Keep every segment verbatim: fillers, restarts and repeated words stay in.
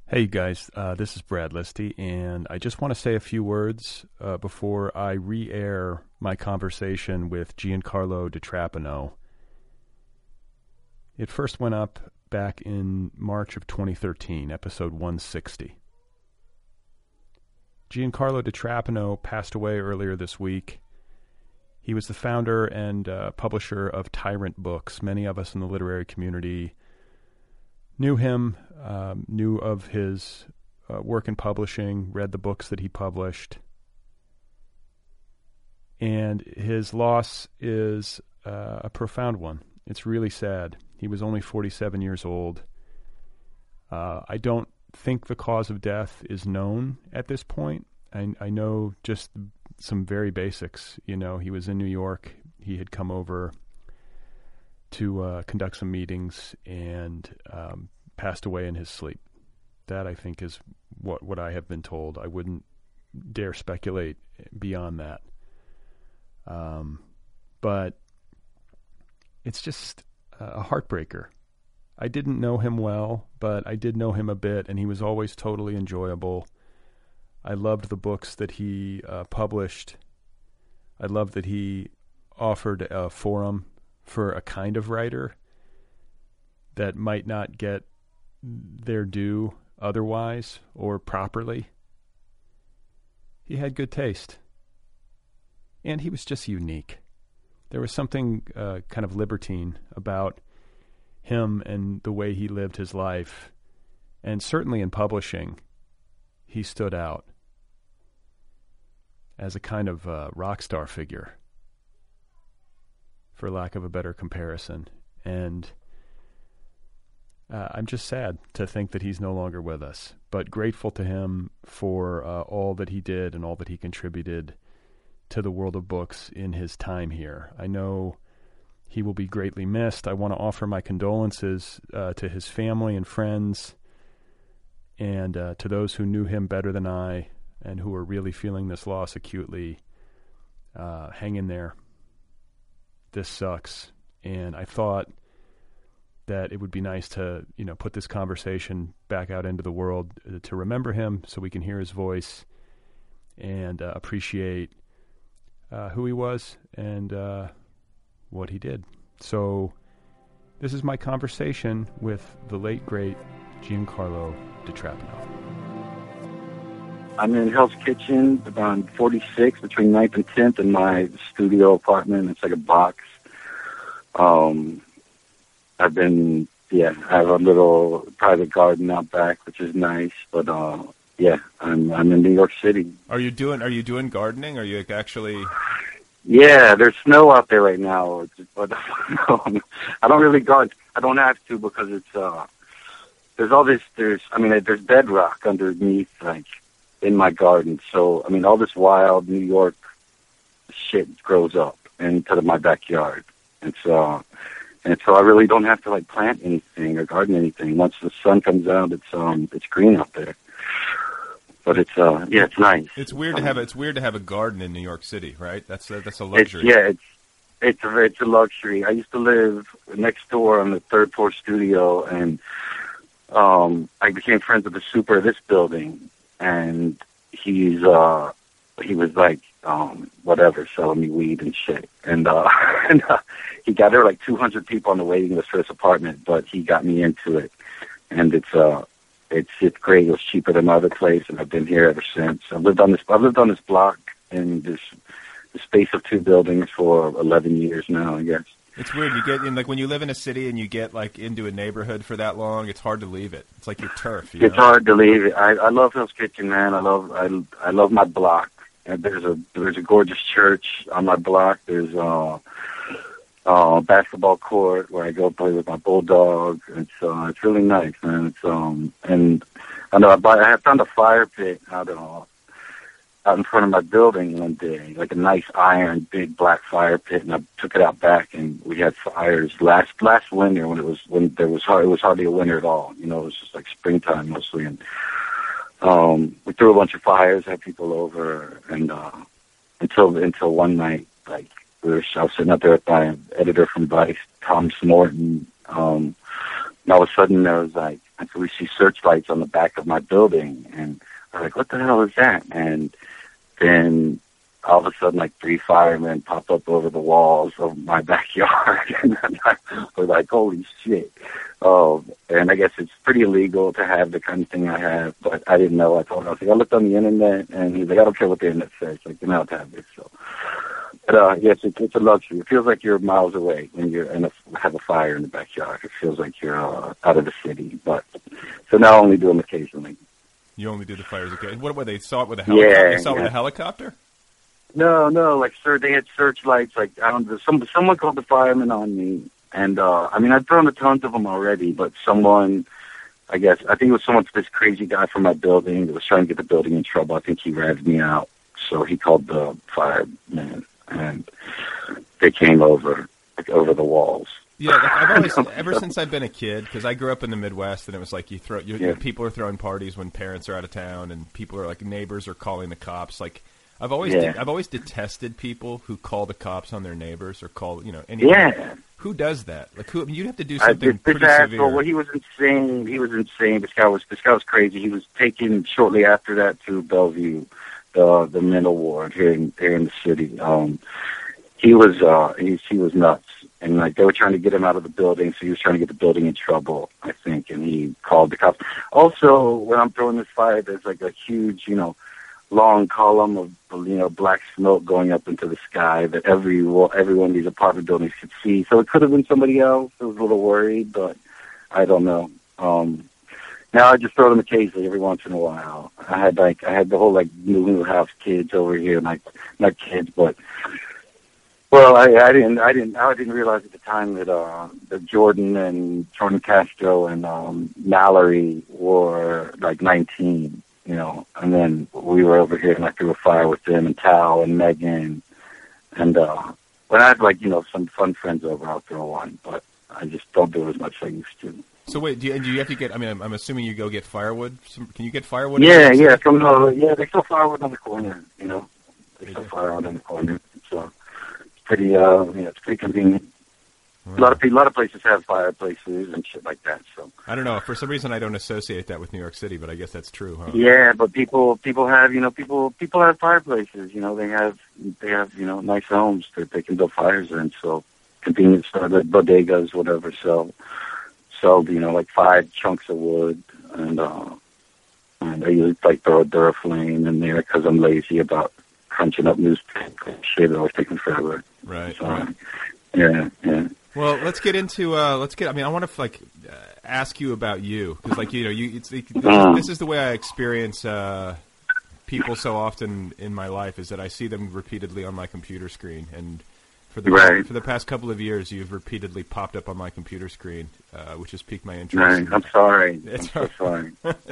Hey, you guys, uh, this is Brad Listy, and I just want to say a few words uh, before I re-air my conversation with Giancarlo DiTrapano. It first went up back in March of twenty thirteen, episode one sixty. Giancarlo DiTrapano passed away earlier this week. He was the founder and uh, publisher of Tyrant Books. Many of us in the literary community knew him, um, knew of his uh, work in publishing, read the books that he published. And his loss is uh, a profound one. It's really sad. He was only forty-seven years old. Uh, I don't think the cause of death is known at this point. I, I know just some very basics. You know, he was in New York. He had come over to uh, conduct some meetings and um, passed away in his sleep. That, I think, is what, what I have been told. I wouldn't dare speculate beyond that. Um, but it's just a heartbreaker. I didn't know him well, but I did know him a bit, and he was always totally enjoyable. I loved the books that he uh, published. I loved that he offered a forum for a kind of writer that might not get their due otherwise or properly. He had good taste. And he was just unique. There was something uh, kind of libertine about him and the way he lived his life. And certainly in publishing, he stood out as a kind of uh, rock star figure, for lack of a better comparison. And uh, I'm just sad to think that he's no longer with us, but grateful to him for uh, all that he did and all that he contributed to the world of books in his time here. I know he will be greatly missed. I want to offer my condolences uh, to his family and friends, and uh, to those who knew him better than I and who are really feeling this loss acutely. Uh, hang in there. This sucks. And I thought that it would be nice to, you know, put this conversation back out into the world uh, to remember him so we can hear his voice and uh, appreciate uh, who he was and uh, what he did. So this is my conversation with the late, great Giancarlo DiTrapano. I'm in Hell's Kitchen on forty-six between ninth and tenth in my studio apartment. It's like a box. Um, I've been, yeah, I have a little private garden out back, which is nice. But uh, yeah, I'm I'm in New York City. Are you doing Are you doing gardening? Are you actually? Yeah, there's snow out there right now, but I don't really garden. I don't have to because it's uh, there's all this. There's I mean, there's bedrock underneath, like, in my garden. So, I mean, all this wild New York shit grows up into my backyard. And so, and so I really don't have to, like, plant anything or garden anything. Once the sun comes out, it's um, it's green out there. But it's uh, yeah, it's nice. It's weird um, to have a, it's weird to have a garden in New York City, right? That's a, that's a luxury. It's, yeah, it's it's a, it's a luxury. I used to live next door on the third floor studio, and um, I became friends with the super of this building. And he's, uh, he was like, um, whatever, selling me weed and shit. And, uh, and, uh, he got, there were like two hundred people on the waiting list for this apartment, but he got me into it. And it's, uh, it's, it's great. It was cheaper than my other place, and I've been here ever since. I've lived on this, I've lived on this block in this, the space of two buildings for eleven years now, I guess. It's weird. You get in, like, when you live in a city and you get, like, into a neighborhood for that long, it's hard to leave it. It's like your turf. You it's know? hard to leave it. I, I love Hell's Kitchen, man. I love I, I love my block. And there's a there's a gorgeous church on my block. There's a, a basketball court where I go play with my bulldog. It's uh, it's really nice, man. It's um and I know I, buy, I found a fire pit out of. out in front of my building one day, like a nice iron, big black fire pit, and I took it out back, and we had fires last last winter when it was when there was hard, it was hardly a winter at all. You know, it was just like springtime mostly, and um, we threw a bunch of fires, had people over, and uh, until until one night, like we were, I was sitting up there with my editor from Vice, Tom Smorton. Um, and all of a sudden, there was like And so we see searchlights on the back of my building, and I was like, what the hell is that? And then all of a sudden, like three firemen pop up over the walls of my backyard, and I was like, holy shit. Um, and I guess it's pretty illegal to have the kind of thing I have, but I didn't know. I told him, I was like, I looked on the internet, and he's like, I don't care what the internet says. Like, you're not to have this. So, but uh, yes, it's, it's a luxury. It feels like you're miles away when you're in a, have a fire in the backyard. It feels like you're uh, out of the city. But so now I only do them occasionally. You only do the fires occasionally. What were they saw it with a helicopter? Yeah, they saw it yeah. with a helicopter? No, no, like, sir, they had searchlights. Like, I don't know, some, someone called the firemen on me. And, uh, I mean, I've thrown a tons of them already, but someone, I guess, I think it was someone, this crazy guy from my building that was trying to get the building in trouble. I think he ratted me out. So he called the firemen, and they came over, like, over the walls. Yeah, like I've always, ever since I've been a kid, because I grew up in the Midwest, and it was like you throw, you, Yeah. people are throwing parties when parents are out of town, and people are like, neighbors are calling the cops, like, I've always Yeah. de- I've always detested people who call the cops on their neighbors or call you know anyone. Yeah. Who does that? Like who? I mean, you'd have to do I, something this, this pretty asshole, severe. well, he was insane. He was insane. This guy was this guy was crazy. He was taken shortly after that to Bellevue, the the mental ward here in here in the city. Um, he was uh, he he was nuts, and like they were trying to get him out of the building, so he was trying to get the building in trouble, I think, and he called the cops. Also, when I'm throwing this fire, there's like a huge, you know, long column of, you know, black smoke going up into the sky that every every one of these apartment buildings could see. So it could have been somebody else. I was a little worried, but I don't know. Um, now I just throw them occasionally, every once in a while. I had like I had the whole like new house kids over here, like not kids, but well, I, I didn't I didn't I didn't realize at the time that uh, that Jordan and Jordan Castro and um, Mallory were like nineteen. You know, and then we were over here and I threw a fire with them and Tal and Megan. And uh, when I had, like, you know, some fun friends over, I'll throw one. But I just don't do it as much as I used to. So wait, do you, do you have to get, I mean, I'm, I'm assuming you go get firewood. Some, can you get firewood? Yeah, yeah. From the, yeah, they sell firewood on the corner, you know. They sell firewood on the corner. So it's pretty, uh, yeah, it's pretty convenient. A lot of people, a lot of places have fireplaces and shit like that. So I don't know. For some reason, I don't associate that with New York City, but I guess that's true, huh? yeah, but people, people have, you know, people, people have fireplaces. You know, they have, they have, you know, nice homes that they can build fires in. So convenience stores, like bodegas, whatever, sell, sell, you know, like five chunks of wood, and uh, and I usually like throw a Duraflame in there because I'm lazy about crunching up newspaper shit. It always taking forever. Right. So, right. Yeah. Yeah. Well, let's get into uh, let's get. I mean, I want to like uh, ask you about you because, like, you know, you it's it, this, is, this is the way I experience uh, people so often in my life is that I see them repeatedly on my computer screen, and for the right. for the past couple of years, you've repeatedly popped up on my computer screen, uh, which has piqued my interest. Right. I'm sorry. It's I'm so sorry.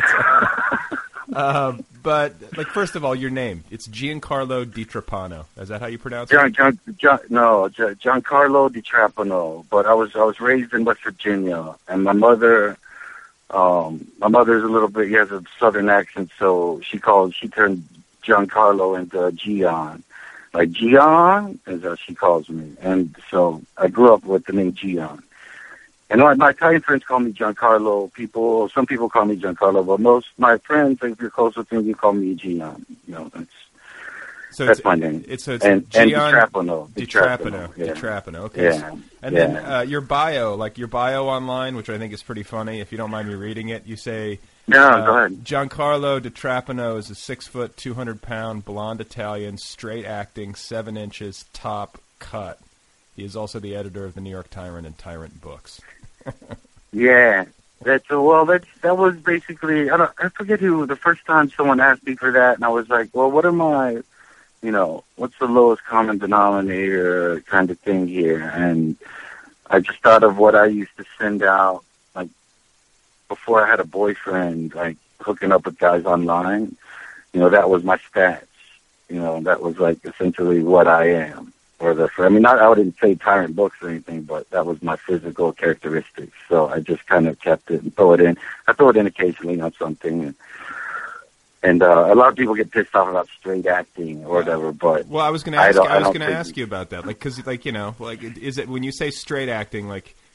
Uh, but, like, first of all, your name. It's Giancarlo Di Trapano. Is that how you pronounce John, it? John, John, no, Giancarlo Di Trapano. But I was I was raised in West Virginia, and my mother, um, my mother's a little bit. He has a southern accent, so she called she turned Giancarlo into Gian, like Gian is how she calls me. And so I grew up with the name Gian. And my, my Italian friends call me Giancarlo. People, some people call me Giancarlo, but most my friends, if you're close with me, you call me Gian. You know, that's so that's it's, my name. It's, so it's and Gian and Di Trapano. Di Trapano. Di Yeah. Trapano. Okay. Yeah. And yeah. then uh, your bio, like your bio online, which I think is pretty funny. If you don't mind me reading it, you say, No, uh, go ahead. Giancarlo Di Trapano is a six foot, two hundred pound blonde Italian, straight acting, seven inches, top cut. He is also the editor of the New York Tyrant and Tyrant books. Yeah, that's uh, well. That's that was basically. I don't. I forget who the first time someone asked me for that, and I was like, "Well, what am I? You know, what's the lowest common denominator kind of thing here?" And I just thought of what I used to send out, like before I had a boyfriend, like hooking up with guys online. You know, that was my stats. You know, that was like essentially what I am. Or the, I mean, not, I wouldn't say Tyrant books or anything, but that was my physical characteristics. So I just kind of kept it and throw it in. I throw it in occasionally on something. And, and uh, a lot of people get pissed off about straight acting or whatever, but well, I was going to ask. I, I was going to think... ask you about that, like, because, like, you know, like, is it when you say straight acting, like,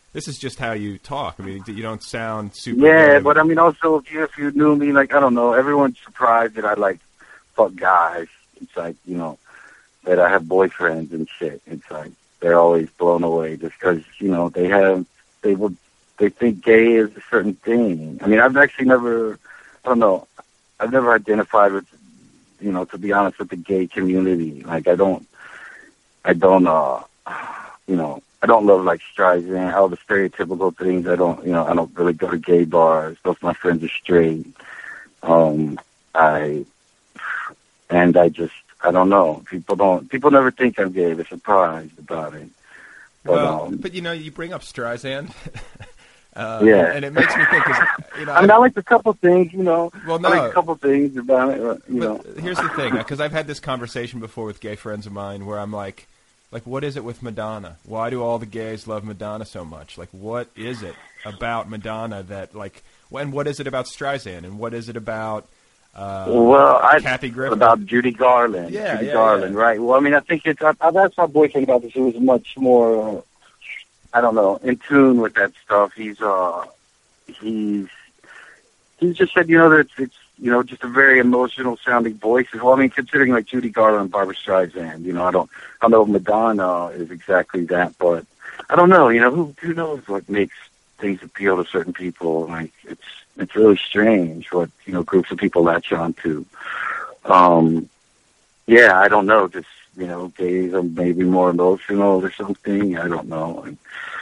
this is just how you talk. I mean, you don't sound super. Yeah, good. but I mean, also if you if you knew me, like I don't know, everyone's surprised that I like fuck guys. It's like you know that I have boyfriends and shit. It's like they're always blown away just because you know they have they would they think gay is a certain thing. I mean, I've actually never, I don't know, I've never identified with, you know, to be honest, with the gay community. Like I don't, I don't, uh, you know. I don't love like Streisand, all the stereotypical things. I don't, you know, I don't really go to gay bars. Both my friends are straight. Um, I, and I just, I don't know. People don't, people never think I'm gay. They're surprised about it. But, well, um, but you know, you bring up Streisand. uh, yeah. And, and it makes me think, cause, you know, I mean, I like a couple things, you know. Well, no. I like a couple things about it, you but know. Here's the thing, because I've had this conversation before with gay friends of mine where I'm like, Like, what is it with Madonna? Why do all the gays love Madonna so much? Like, what is it about Madonna that, like, when what is it about Streisand, and what is it about uh, well, I, Kathy Griffin? About Judy Garland. Yeah, Judy yeah, Garland, yeah. right. Well, I mean, I think it's, I, I've asked my boyfriend about this. He was much more, uh, I don't know, in tune with that stuff. He's, uh, he's, he's just said, you know, that it's, it's, you know, just a very emotional sounding voice. Well, I mean, considering like Judy Garland and Barbra Streisand, you know, I don't, I don't know if Madonna is exactly that, but I don't know, you know, who, who knows what makes things appeal to certain people. Like, it's, it's really strange what, you know, groups of people latch on to. Um, yeah, I don't know, just, you know, gays are maybe more emotional or something. I don't know. And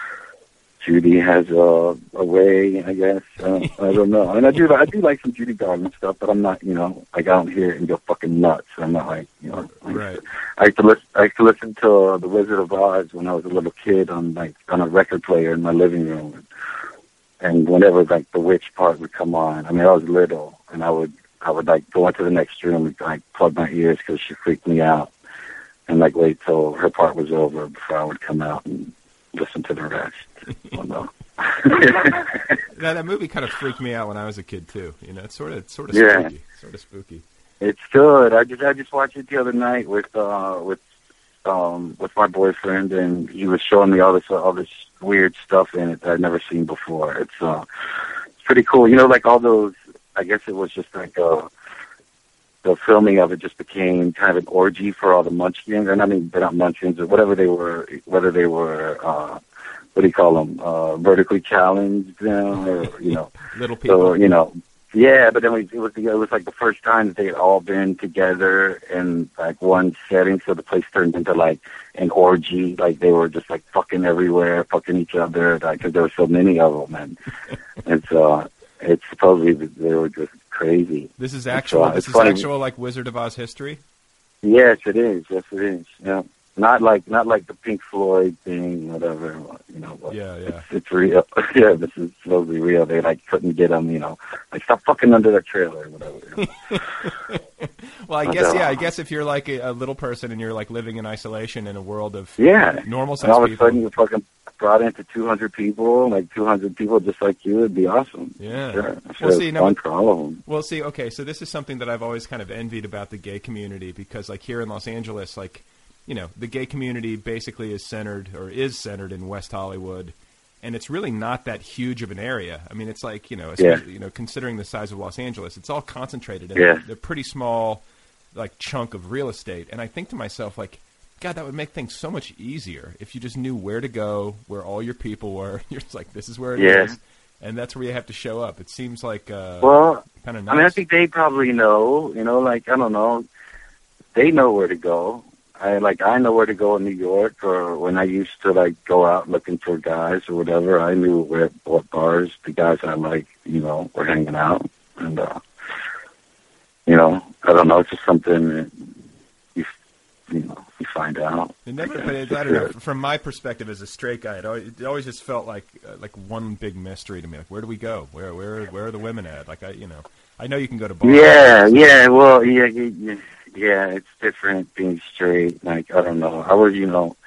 Judy has a, a way, I guess. Uh, I don't know. And I do, I do like some Judy Garland stuff, but I'm not, you know, like I don't hear it and go fucking nuts. I'm not like, you know, like, Right. I used to listen. I used to listen to uh, The Wizard of Oz when I was a little kid on like on a record player in my living room, and whenever like the witch part would come on, I mean, I was little, and I would, I would like go into the next room and like plug my ears because she freaked me out, and like wait till her part was over before I would come out and listen to the rest. Oh, no. that, that movie kind of freaked me out when I was a kid too. You know, it's sort of, it's sort of Yeah. spooky, sort of spooky. It's good. I just I just watched it the other night with uh with um with my boyfriend, and he was showing me all this all this weird stuff in it that I'd never seen before. It's uh it's pretty cool. You know, like all those. I guess it was just like uh the filming of it just became kind of an orgy for all the munchkins, and I mean they're not munchkins or whatever they were, whether they were uh what do you call them, uh vertically challenged, you know, or you know, Little people. so you know. Yeah, but then we, it was it was like the first time that they had all been together in like one setting, so the place turned into like an orgy. Like they were just like fucking everywhere, fucking each other, like because there were so many of them, and it's uh, it's supposedly they were just crazy. This is actual. Uh, this is funny. actual like Wizard of Oz history. Yes, it is. Yes, it is. Yeah. Not like not like the Pink Floyd thing, whatever, you know. But Yeah, yeah. It's, it's real. Yeah, this is supposedly real. They like couldn't get them, you know. Like stop fucking under that trailer, or whatever. You know? Well, I But, guess uh, yeah. I guess if you're like a, a little person and you're like living in isolation in a world of Yeah. normal And size all of a people. sudden you fucking brought into two hundred people, like two hundred people just like you. It'd be awesome. Yeah. Sure. Well, Sure. see, now- fun for all of them. Well, see, okay, so this is something that I've always kind of envied about the gay community because, like, here in Los Angeles, like, you know, the gay community basically is centered or is centered in West Hollywood, and it's really not that huge of an area. I mean, it's like, you know, especially, you know, considering the size of Los Angeles, it's all concentrated in Yeah. a, a pretty small, like, chunk of real estate. And I think to myself, like, God, that would make things so much easier if you just knew where to go, where all your people were. You're just like, this is where it Yeah. is, and that's where you have to show up. It seems like uh, Well, kind of nice. I mean, I think they probably know, you know, like, I don't know, they know where to go. I, like, I know where to go in New York, or when I used to, like, go out looking for guys or whatever, I knew where, what bars the guys I like, you know, were hanging out. And, uh, you know, I don't know, it's just something that you, you know, you find out. It never, I but guess. it, I don't know. From my perspective as a straight guy, it always, it always just felt like uh, like one big mystery to me. Like, where do we go? Where where where are the women at? Like, I you know, I know you can go to bars. Yeah, yeah, well, yeah, yeah, yeah, it's different being straight. Like, I don't know. I was, you know,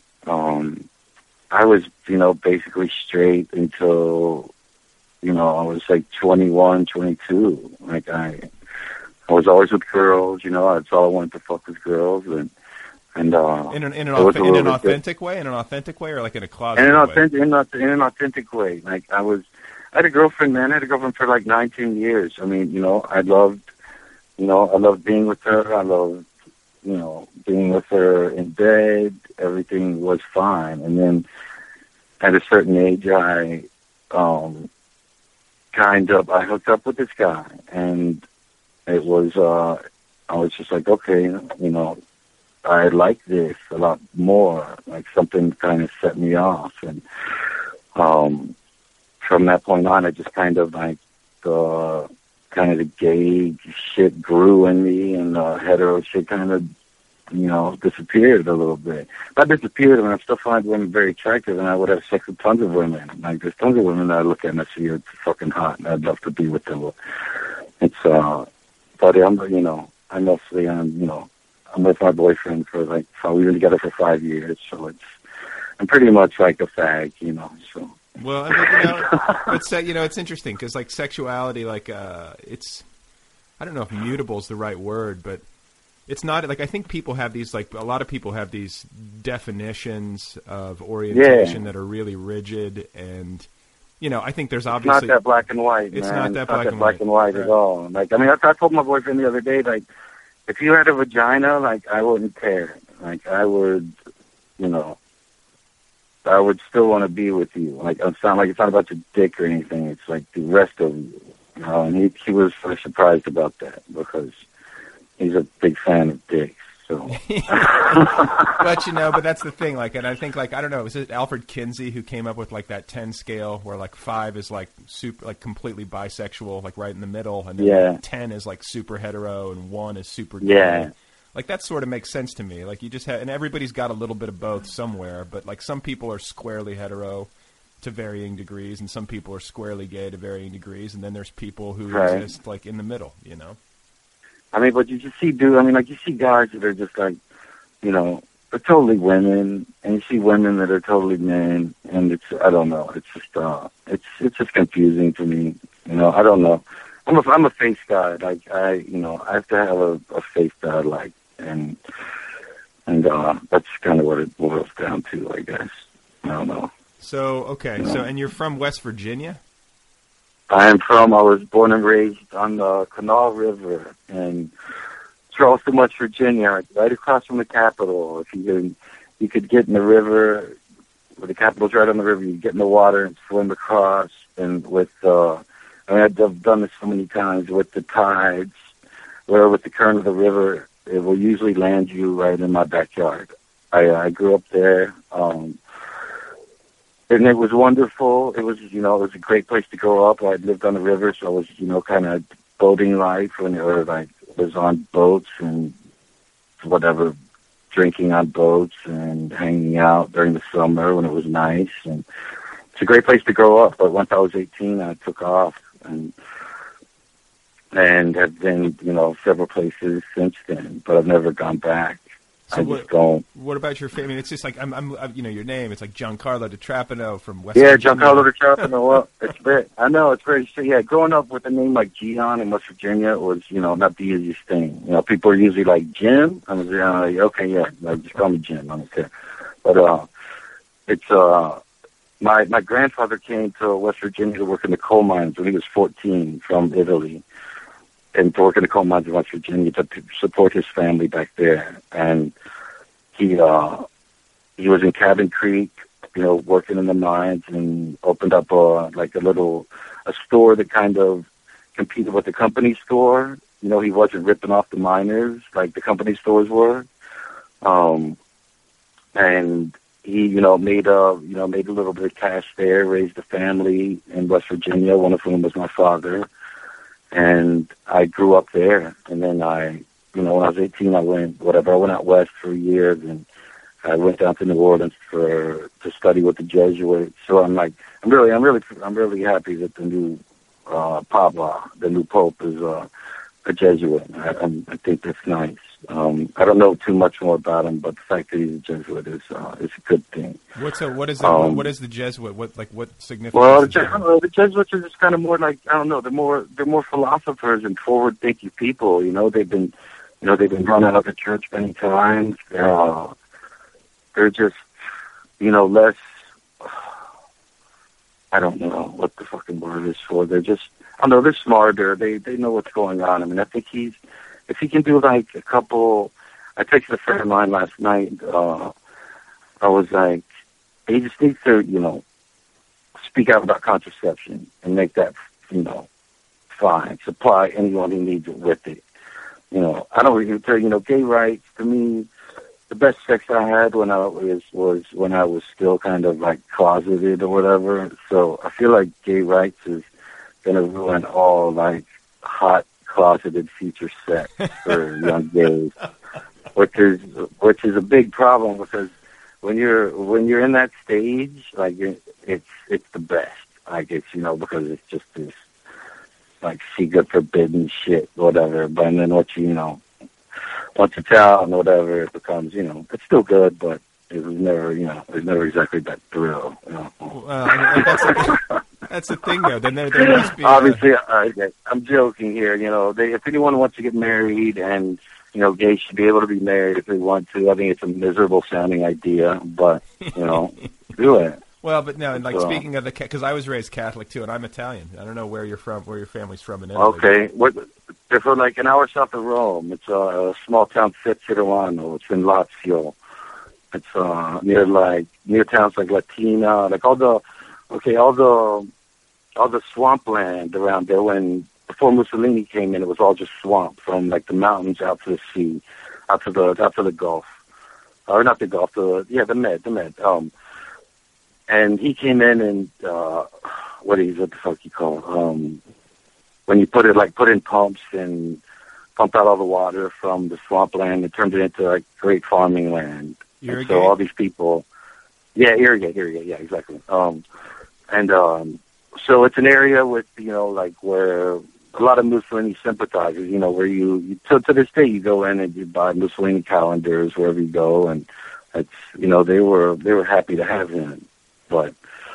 um, I was, you know, basically straight until, you know, I was like twenty-one, twenty-two. Like, I, I was always with girls, you know, that's all I wanted to fuck with girls. And And uh, in an in an, it was authentic, a in little an bit authentic way, in an authentic way, or like in a closet in an way? authentic, in, a- in an authentic way. Like I was, I had a girlfriend, man. I had a girlfriend for like nineteen years. I mean, you know, I loved, you know, I loved being with her. I loved, you know, being with her in bed. Everything was fine. And then at a certain age, I, um, kind of, I hooked up with this guy, and it was, uh, I was just like, okay, you know, I like this a lot more. Like something kind of set me off, and um, from that point on, I just kind of like the kind of the gay shit grew in me, and the hetero shit kind of, you know, disappeared a little bit. Not disappeared. I mean, I still find women very attractive, and I would have sex with tons of women. Like there's tons of women that I look at and I see are fucking hot, and I'd love to be with them. It's uh, but I'm, you know, I mostly am, you know. I'm with my boyfriend for like, so we've been together for five years, so it's, I'm pretty much like a fag, you know, so. Well, I mean, you know, it's, uh, you know, it's interesting because like sexuality, like, uh, it's, I don't know if mutable is the right word, but it's not, like, I think people have these, like, a lot of people have these definitions of orientation yeah. that are really rigid, and, you know, I think there's it's obviously. It's not that black and white, It's man. not that it's black, not that and, black white. and white right. at all. Like, I mean, I, I told my boyfriend the other day, like, if you had a vagina, like, I wouldn't care. Like, I would, you know, I would still want to be with you. Like, it's not like it's not about your dick or anything. It's like the rest of you. You know, and he he was sort of surprised about that because he's a big fan of dicks. So. But you know, but that's the thing. Like, and I think, like, I don't know, was it Alfred Kinsey who came up with like that ten scale where like five is like super, like completely bisexual, like right in the middle, and then yeah. ten is like super hetero, and one is super gay. Yeah. Like that sort of makes sense to me. Like you just have, and everybody's got a little bit of both somewhere. But like some people are squarely hetero to varying degrees, and some people are squarely gay to varying degrees, and then there's people who right. exist like in the middle. You know. I mean, but you just see, dude. I mean, like you see guys that are just like, you know, they're totally women, and you see women that are totally men, and it's, I don't know, it's just, uh, it's, it's just confusing to me. You know, I don't know. I'm a, I'm a face guy. Like I, you know, I have to have a, a face that I like, and and uh, that's kind of what it boils down to, I guess. I don't know. So okay, you know? So and you're from West Virginia? I am from, I was born and raised on the Kanawha River in Charleston, West Virginia, right across from the Capitol. If you could, you could get in the river, where the Capitol's right on the river, you get in the water and swim across. And with, uh, I mean, I've done this so many times with the tides, where with the current of the river, it will usually land you right in my backyard. I, I grew up there. Um, And it was wonderful. It was, you know, it was a great place to grow up. I lived on the river, so I was, you know, kind of boating life when it was like was on boats and whatever, drinking on boats and hanging out during the summer when it was nice. And it's a great place to grow up. But once I was eighteen, I took off and and have been, you know, several places since then. But I've never gone back. So I what, just don't. What about your family? I mean, it's just like I'm, I'm, you know, your name. It's like Giancarlo DiTrapano from West Yeah, Virginia. Giancarlo DiTrapano. Well, it's very. I know it's very. Yeah, growing up with a name like Gian in West Virginia was, you know, not the easiest thing. You know, people are usually like Jim. I was you know, like, okay, yeah, like just call me Jim. I don't care. But uh, it's uh, my my grandfather came to West Virginia to work in the coal mines when he was fourteen from Italy, and to work in the coal mines in West Virginia to p- support his family back there. And he uh, he was in Cabin Creek, you know, working in the mines, and opened up a like a little a store that kind of competed with the company store. You know, he wasn't ripping off the miners like the company stores were. Um, and he, you know, made a you know made a little bit of cash there, raised a family in West Virginia, one of whom was my father. And I grew up there, and then I, you know, when I was eighteen, I went, whatever, I went out west for a year, and I went down to New Orleans for, to study with the Jesuits. So I'm like, I'm really, I'm really, I'm really happy that the new, uh, Papa, the new Pope is, uh, a Jesuit. I, I think that's nice. Um, I don't know too much more about him, but the fact that he's a Jesuit is, uh, is a good thing. What's a, what is the, um, what is the Jesuit? What, like, what significance? Well, the, is that? I don't know, the Jesuits are just kind of more like, I don't know, they're more, they're more philosophers and forward-thinking people. You know, they've been You know, they've been run out of the church many times. Uh, they're just, you know, less, I don't know what the fucking word is for. They're just, I don't know, they're smarter. They they know what's going on. I mean, I think he's, if he can do like a couple, I texted a friend of mine last night. Uh, I was like, he just needs to, you know, speak out about contraception and make that, you know, fine. Supply anyone who needs it with it. You know, I don't even tell you know, gay rights to me. The best sex I had when I was was when I was still kind of like closeted or whatever. So I feel like gay rights is gonna ruin all like hot closeted future sex for young gays, which is which is a big problem because when you're when you're in that stage, like it, it's it's the best. Like it's you know because it's just this like secret forbidden shit, whatever. But then what you you know. Once it's out and whatever, it becomes, you know, it's still good, but it was never, you know, it was never exactly that thrill. You know? Well, I mean, that's, the, that's the thing, though. Then there, there must be. Obviously, a... I, I'm joking here. You know, they, if anyone wants to get married, and you know, gays should be able to be married if they want to. I think it's a miserable sounding idea, but you know, do it. Well, but no, and like so, speaking of the, because I was raised Catholic too, and I'm Italian. I don't know where you're from, where your family's from in Italy. Okay, what? They're from like an hour south of Rome. It's a, a small town, Fitzgerald. It's in Lazio. It's uh, near like near towns like Latina, like all the okay, all the all the swampland around there. When before Mussolini came in, it was all just swamp from like the mountains out to the sea, out to the out to the Gulf, or not the Gulf, the yeah the Med, the Med. Um, and he came in and uh, what is what the fuck you call it? Um. When you put it, like, put in pumps and pump out all the water from the swampland, it turned it into, like, great farming land. Irrigate? So all these people, yeah, irrigate, irrigate, yeah, exactly. Um, and um, so it's an area with, you know, like, where a lot of Mussolini sympathizers, you know, where you, you to, to this day, you go in and you buy Mussolini calendars wherever you go, and it's, you know, they were, they were happy to have him. But,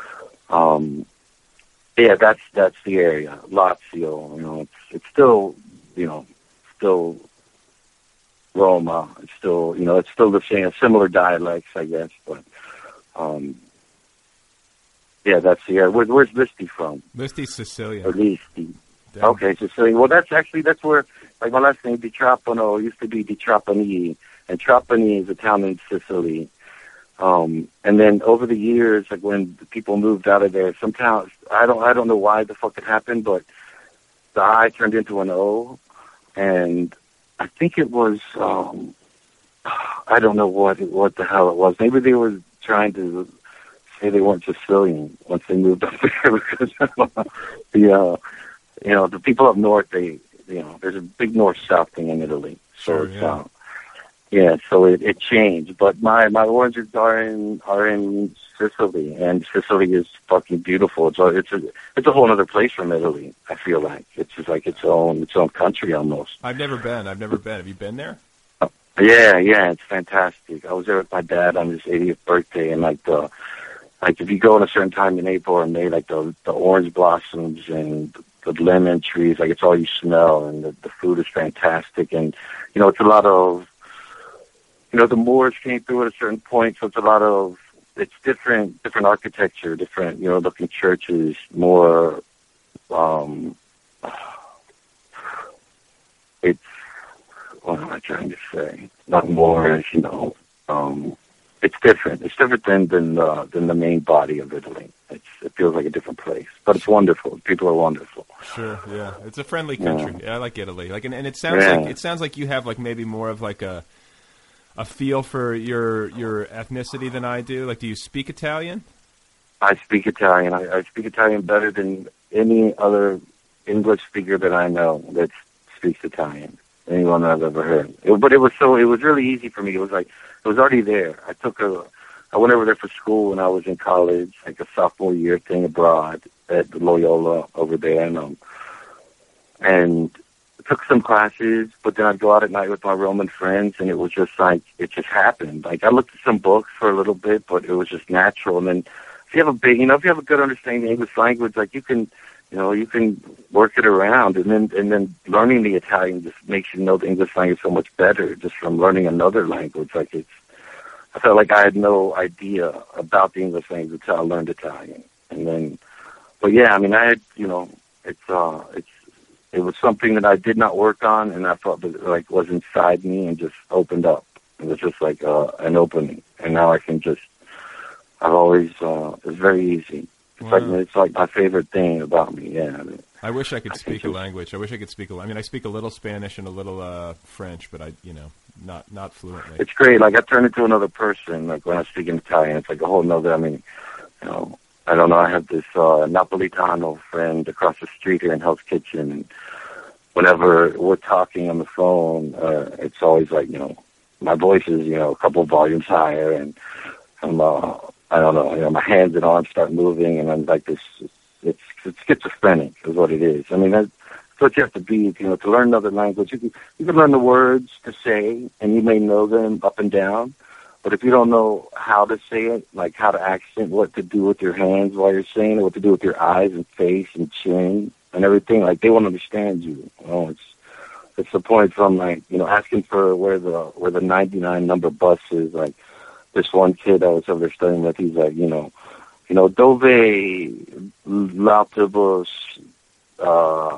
um... yeah, that's that's the area, Lazio. You know, it's it's still, you know, still Roma. It's still, you know, it's still the same, similar dialects, I guess. But, um, yeah, that's the area. Where, where's Listy from? Listy's Sicilian. Or Listi. Okay, Sicilian. Well, that's actually that's where, like my last name, Di Trapano, used to be Di Trapani, and Trapani is a town in Sicily. Um, and then over the years, like when the people moved out of there, some towns, I don't, I don't know why the fuck it happened, but the I turned into an O, and I think it was, um, I don't know what, what the hell it was. Maybe they were trying to say they weren't Sicilian once they moved up there because the, uh, you know, the people up north, they, you know, there's a big north-south thing in Italy. So Sure, it's, yeah. uh, Yeah, so it, it changed, but my my origins are in are in Sicily, and Sicily is fucking beautiful. It's a it's a it's a whole other place from Italy. I feel like it's just like its own its own country almost. I've never been. I've never been. Have you been there? Uh, yeah, yeah, it's fantastic. I was there with my dad on his eightieth birthday, and like the like if you go at a certain time in April or May, like the the orange blossoms and the lemon trees, like it's all you smell, and the, the food is fantastic, and you know it's a lot of You know, the Moors came through at a certain point, so it's a lot of, it's different, different architecture, different, you know, looking churches, more, um, it's, what am I trying to say? Not Moorish, you know, um, it's different. It's different than, than, uh, than the main body of Italy. It's, it feels like a different place, but it's wonderful. People are wonderful. Sure, yeah. It's a friendly country. Yeah. I like Italy. Like, and, and it sounds Yeah. like, it sounds like you have like maybe more of like a, a feel for your your ethnicity than I do? Like, do you speak Italian? I speak Italian. I, I speak Italian better than any other English speaker that I know that speaks Italian. Anyone I've ever heard. It, but it was so. It was really easy for me. It was like it was already there. I took a. I went over there for school when I was in college, like a sophomore year thing abroad at Loyola over there, and um, and. took some classes, but then I'd go out at night with my Roman friends, and it was just like, it just happened. Like, I looked at some books for a little bit, but it was just natural. And then if you have a big, you know, if you have a good understanding of the English language, like, you can, you know, you can work it around, and then and then learning the Italian just makes you know the English language so much better just from learning another language. Like it's, I felt like I had no idea about the English language until I learned Italian, and then, but yeah, I mean, I had, you know, it's uh, it's it was something that I did not work on, and I felt that like was inside me and just opened up. It was just like uh, an opening, and now I can just. I've always uh, it's very easy. It's wow. like it's like my favorite thing about me. Yeah. I, mean, I wish I could I speak a just, language. I wish I could speak a. I mean, I speak a little Spanish and a little uh, French, but I, you know, not not fluently. It's great. Like I turn into another person. Like when I speak in Italian, it's like a whole nother. I mean, you know, I don't know. I have this uh, Napolitano friend across the street here in Hell's Kitchen. And whenever we're talking on the phone, uh, it's always like, you know, my voice is, you know, a couple volumes higher, and I'm. Uh, I don't know, you know, my hands and arms start moving, and I'm like this, it's, it's schizophrenic is what it is. I mean, that's what you have to be, you know, to learn another language. You can, you can learn the words to say, and you may know them up and down, but if you don't know how to say it, like how to accent, what to do with your hands while you're saying it, what to do with your eyes and face and chin and everything, like they won't understand you. You know, it's, it's the point from like, you know, asking for where the, where the ninety-nine number bus is, like, this one kid I was over there studying with, he's like, you know, you know, dove l'autobus uh,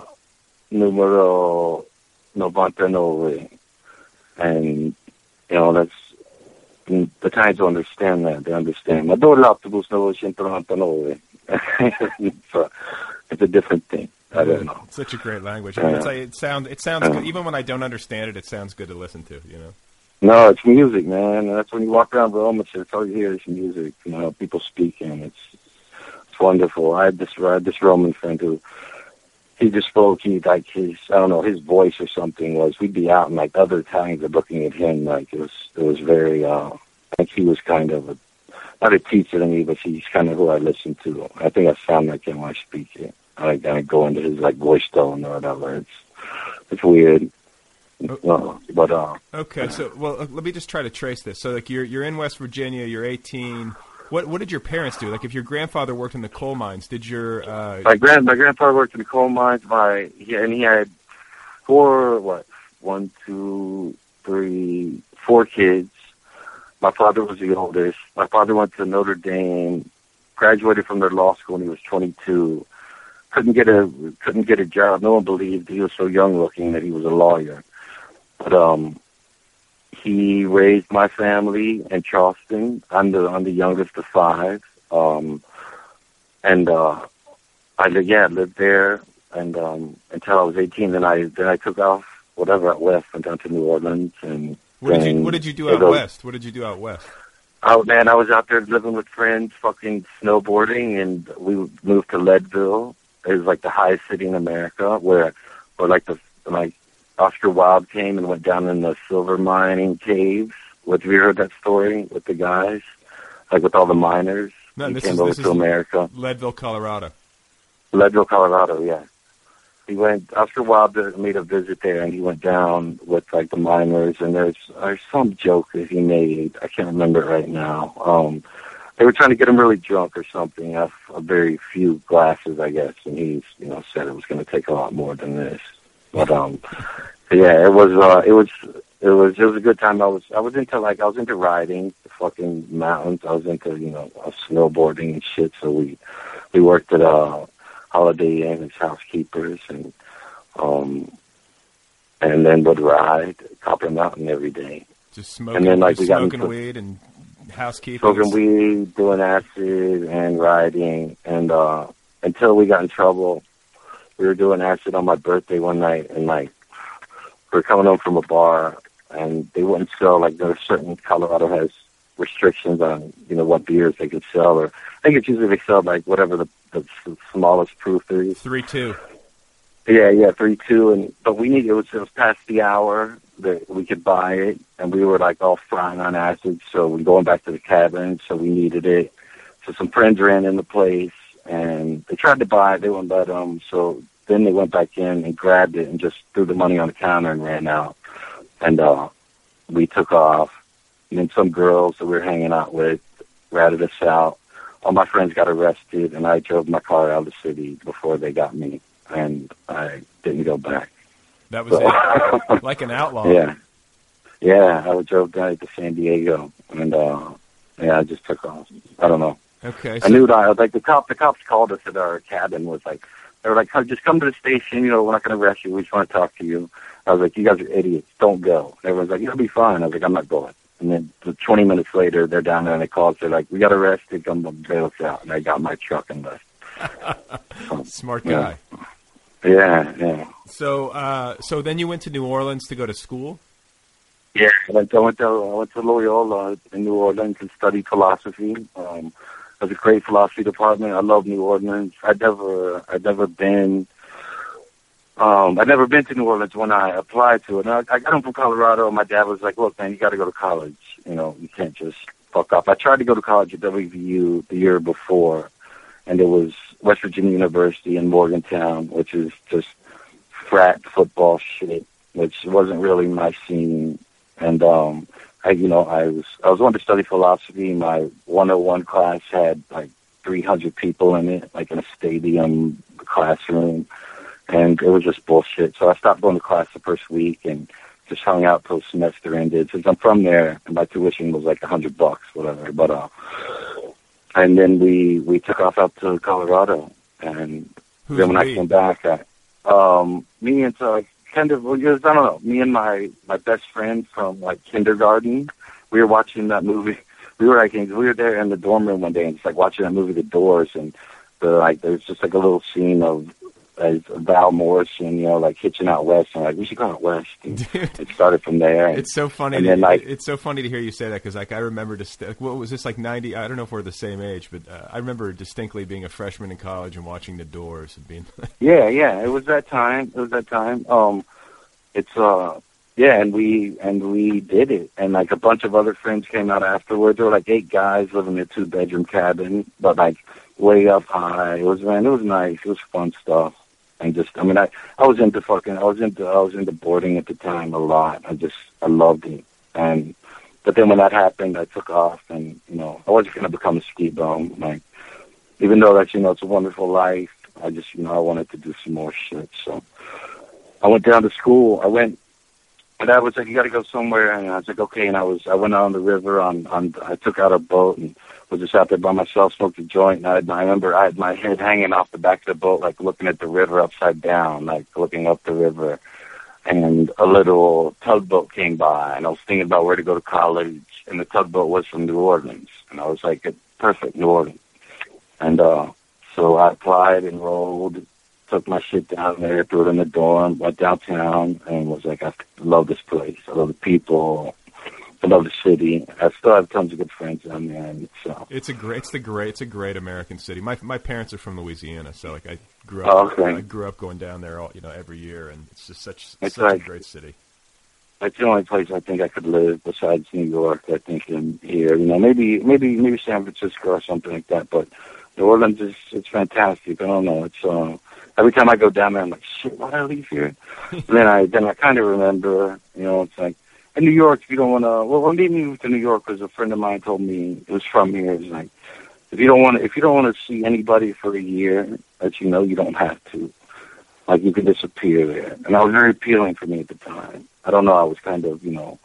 numero ninety-nine, and you know that's the Italians don't understand that. They understand. Ma dove l'autobus numero ninety-nine? So it's a different thing. I don't know. It's such a great language. I mean, it's like, it sounds it sounds good. Even when I don't understand it, it sounds good to listen to. You know. No, it's music, man. And that's when you walk around Rome, it's all you hear is music. You know, people speaking. It's it's wonderful. I had this I had this Roman friend who he just spoke. He like his I don't know his voice or something was. We'd be out and like other Italians are looking at him like it was it was very. Uh, I think he was kind of a not a teacher to me, but he's kind of who I listen to. I think I sound like him when I speak it. I I go into his like voice tone or whatever. It's it's weird. No, but uh, okay, so well, let me just try to trace this. So, like, you're you're in West Virginia, you're eighteen. What what did your parents do? Like, if your grandfather worked in the coal mines, did your uh... my grand my grandfather worked in the coal mines. My yeah, and he had four what one two three four kids. My father was the oldest. My father went to Notre Dame, graduated from their law school when he was twenty-two. Couldn't get a couldn't get a job. No one believed he was so young looking that he was a lawyer. But um, he raised my family in Charleston. I'm the I'm the youngest of five, um, and uh, I yeah lived there and um, until I was eighteen. Then I then I took off whatever out west, went down to New Orleans and. What did you What did you do out go, west? What did you do out west? Oh man, I was out there living with friends, fucking snowboarding, and we moved to Leadville. It was like the highest city in America, where where like the like. Oscar Wilde came and went down in the silver mining caves. What, have you heard that story with the guys? Like with all the miners? No, he this came is, over this to is America. Leadville, Colorado. Leadville, Colorado, yeah. He went, Oscar Wilde made a visit there, and he went down with like the miners, and there's, there's some joke that he made. I can't remember it right now. Um, they were trying to get him really drunk or something. Off a very few glasses, I guess, and he, you know, said it was going to take a lot more than this. But um, yeah, it was uh, it was it was it was a good time. I was I was into like I was into riding the fucking mountains. I was into you know uh, snowboarding and shit. So we we worked at uh, Holiday Inn as housekeepers and um, and then would ride Copper Mountain every day. Just smoking, and then like just we got smoking into, weed and housekeeping. Smoking weed, doing acid and riding, and uh, until we got in trouble. We were doing acid on my birthday one night, and like we were coming home from a bar, and they wouldn't sell. Like there's certain Colorado has restrictions on you know what beers they can sell, or I think it's usually they sell like whatever the, the smallest proof is. Three two. Yeah, yeah, three two, and but we need it was it was past the hour that we could buy it, and we were like all frying on acid, so we going back to the cabin, so we needed it. So some friends ran in the place. And they tried to buy it, they wouldn't let them, so then they went back in and grabbed it and just threw the money on the counter and ran out. And uh, we took off, and then some girls that we were hanging out with ratted us out. all my friends got arrested, and I drove my car out of the city before they got me, and I didn't go back. That was so, it. Like an outlaw. Yeah. Yeah, I drove down to San Diego, and, uh, yeah, I just took off. I don't know. Okay. So I knew that, I, like, the cop, the cops called us at our cabin, was like, they were like, oh, just come to the station, you know, we're not going to arrest you, we just want to talk to you. I was like, you guys are idiots, don't go. And everyone's like, you'll be fine. I was like, I'm not going. And then twenty minutes later, they're down there, and they call us, they're like, we got arrested, come bail us out. And I got my truck and left. So, smart guy. Yeah, yeah. yeah. So, uh, so then you went to New Orleans to go to school? Yeah, I went to, I went to, I went to Loyola in New Orleans and studied philosophy. Um, it was a great philosophy department. I love New Orleans. I'd never, I'd never been, um, I'd never been to New Orleans when I applied to it. And I, I got home from Colorado. My dad was like, look, man, you got to go to college. You know, you can't just fuck off. I tried to go to college at W V U the year before, and it was West Virginia University in Morgantown, which is just frat football shit, which wasn't really my scene. And, um, I, you know, I was, I was wanting to study philosophy. My one oh one class had like three hundred people in it, like in a stadium classroom. And it was just bullshit. So I stopped going to class the first week and just hung out till semester ended. Since I'm from there, and my tuition was like a hundred bucks, whatever. But, uh, and then we, we took off out to Colorado. And Who's then when we? I came back, I, um, me and so like, kind of, well, I don't know, me and my, my best friend from, like, kindergarten, we were watching that movie. We were, like, we were there in the dorm room one day and just, like, watching that movie, The Doors, and, the like, there's just, like, a little scene of as Val Morrison, you know, like, hitching out west, and, like, we should go out west. And Dude, it started from there. And, it's so funny. And to, then, like, it's so funny to hear you say that, because, like, I remember, just, like, what was this, like, ninety, I don't know if we're the same age, but uh, I remember distinctly being a freshman in college and watching The Doors and being yeah, yeah, it was that time. It was that time. Um, It's, uh, yeah, and we, and we did it. And, like, a bunch of other friends came out afterwards. There were, like, eight guys living in a two-bedroom cabin, but, like, way up high. It was, man, it was nice. It was fun stuff. And just, I mean, I, I was into fucking, I was into, I was into boarding at the time a lot. I just, I loved it. And, but then when that happened, I took off and, you know, I wasn't going to become a ski bum. Like, even though that, you know, it's a wonderful life, I just, you know, I wanted to do some more shit, so. I went down to school. I went, and I was like, you got to go somewhere. And I was like, okay. And I was, I went out on the river on, on, I took out a boat and was just out there by myself, smoked a joint. And I, had, I remember I had my head hanging off the back of the boat, like looking at the river upside down, like looking up the river. And a little tugboat came by, and I was thinking about where to go to college. And the tugboat was from New Orleans. And I was like, perfect, New Orleans. And, uh, so I applied, enrolled, took my shit down there, threw it in the dorm, went downtown, and was like, I love this place. I love the people. I love the city. I still have tons of good friends down there. And so it's a great, it's the great, it's a great American city. My my parents are from Louisiana, so like I grew up, oh, okay. I grew up going down there all you know every year, and it's just such it's such like, a great city. It's the only place I think I could live besides New York. I think in here, you know, maybe maybe maybe San Francisco or something like that. But New Orleans is it's fantastic. I don't know. It's uh. Every time I go down there, I'm like, shit, why did I leave here? then I then I kind of remember, you know, it's like, in New York, if you don't want to, well, what made me move to New York was a friend of mine told me, it was from here, it was like, if you don't want to, if you don't want to see anybody for a year that you know, you don't have to. Like, you can disappear there. And that was very appealing for me at the time. I don't know, I was kind of, you know,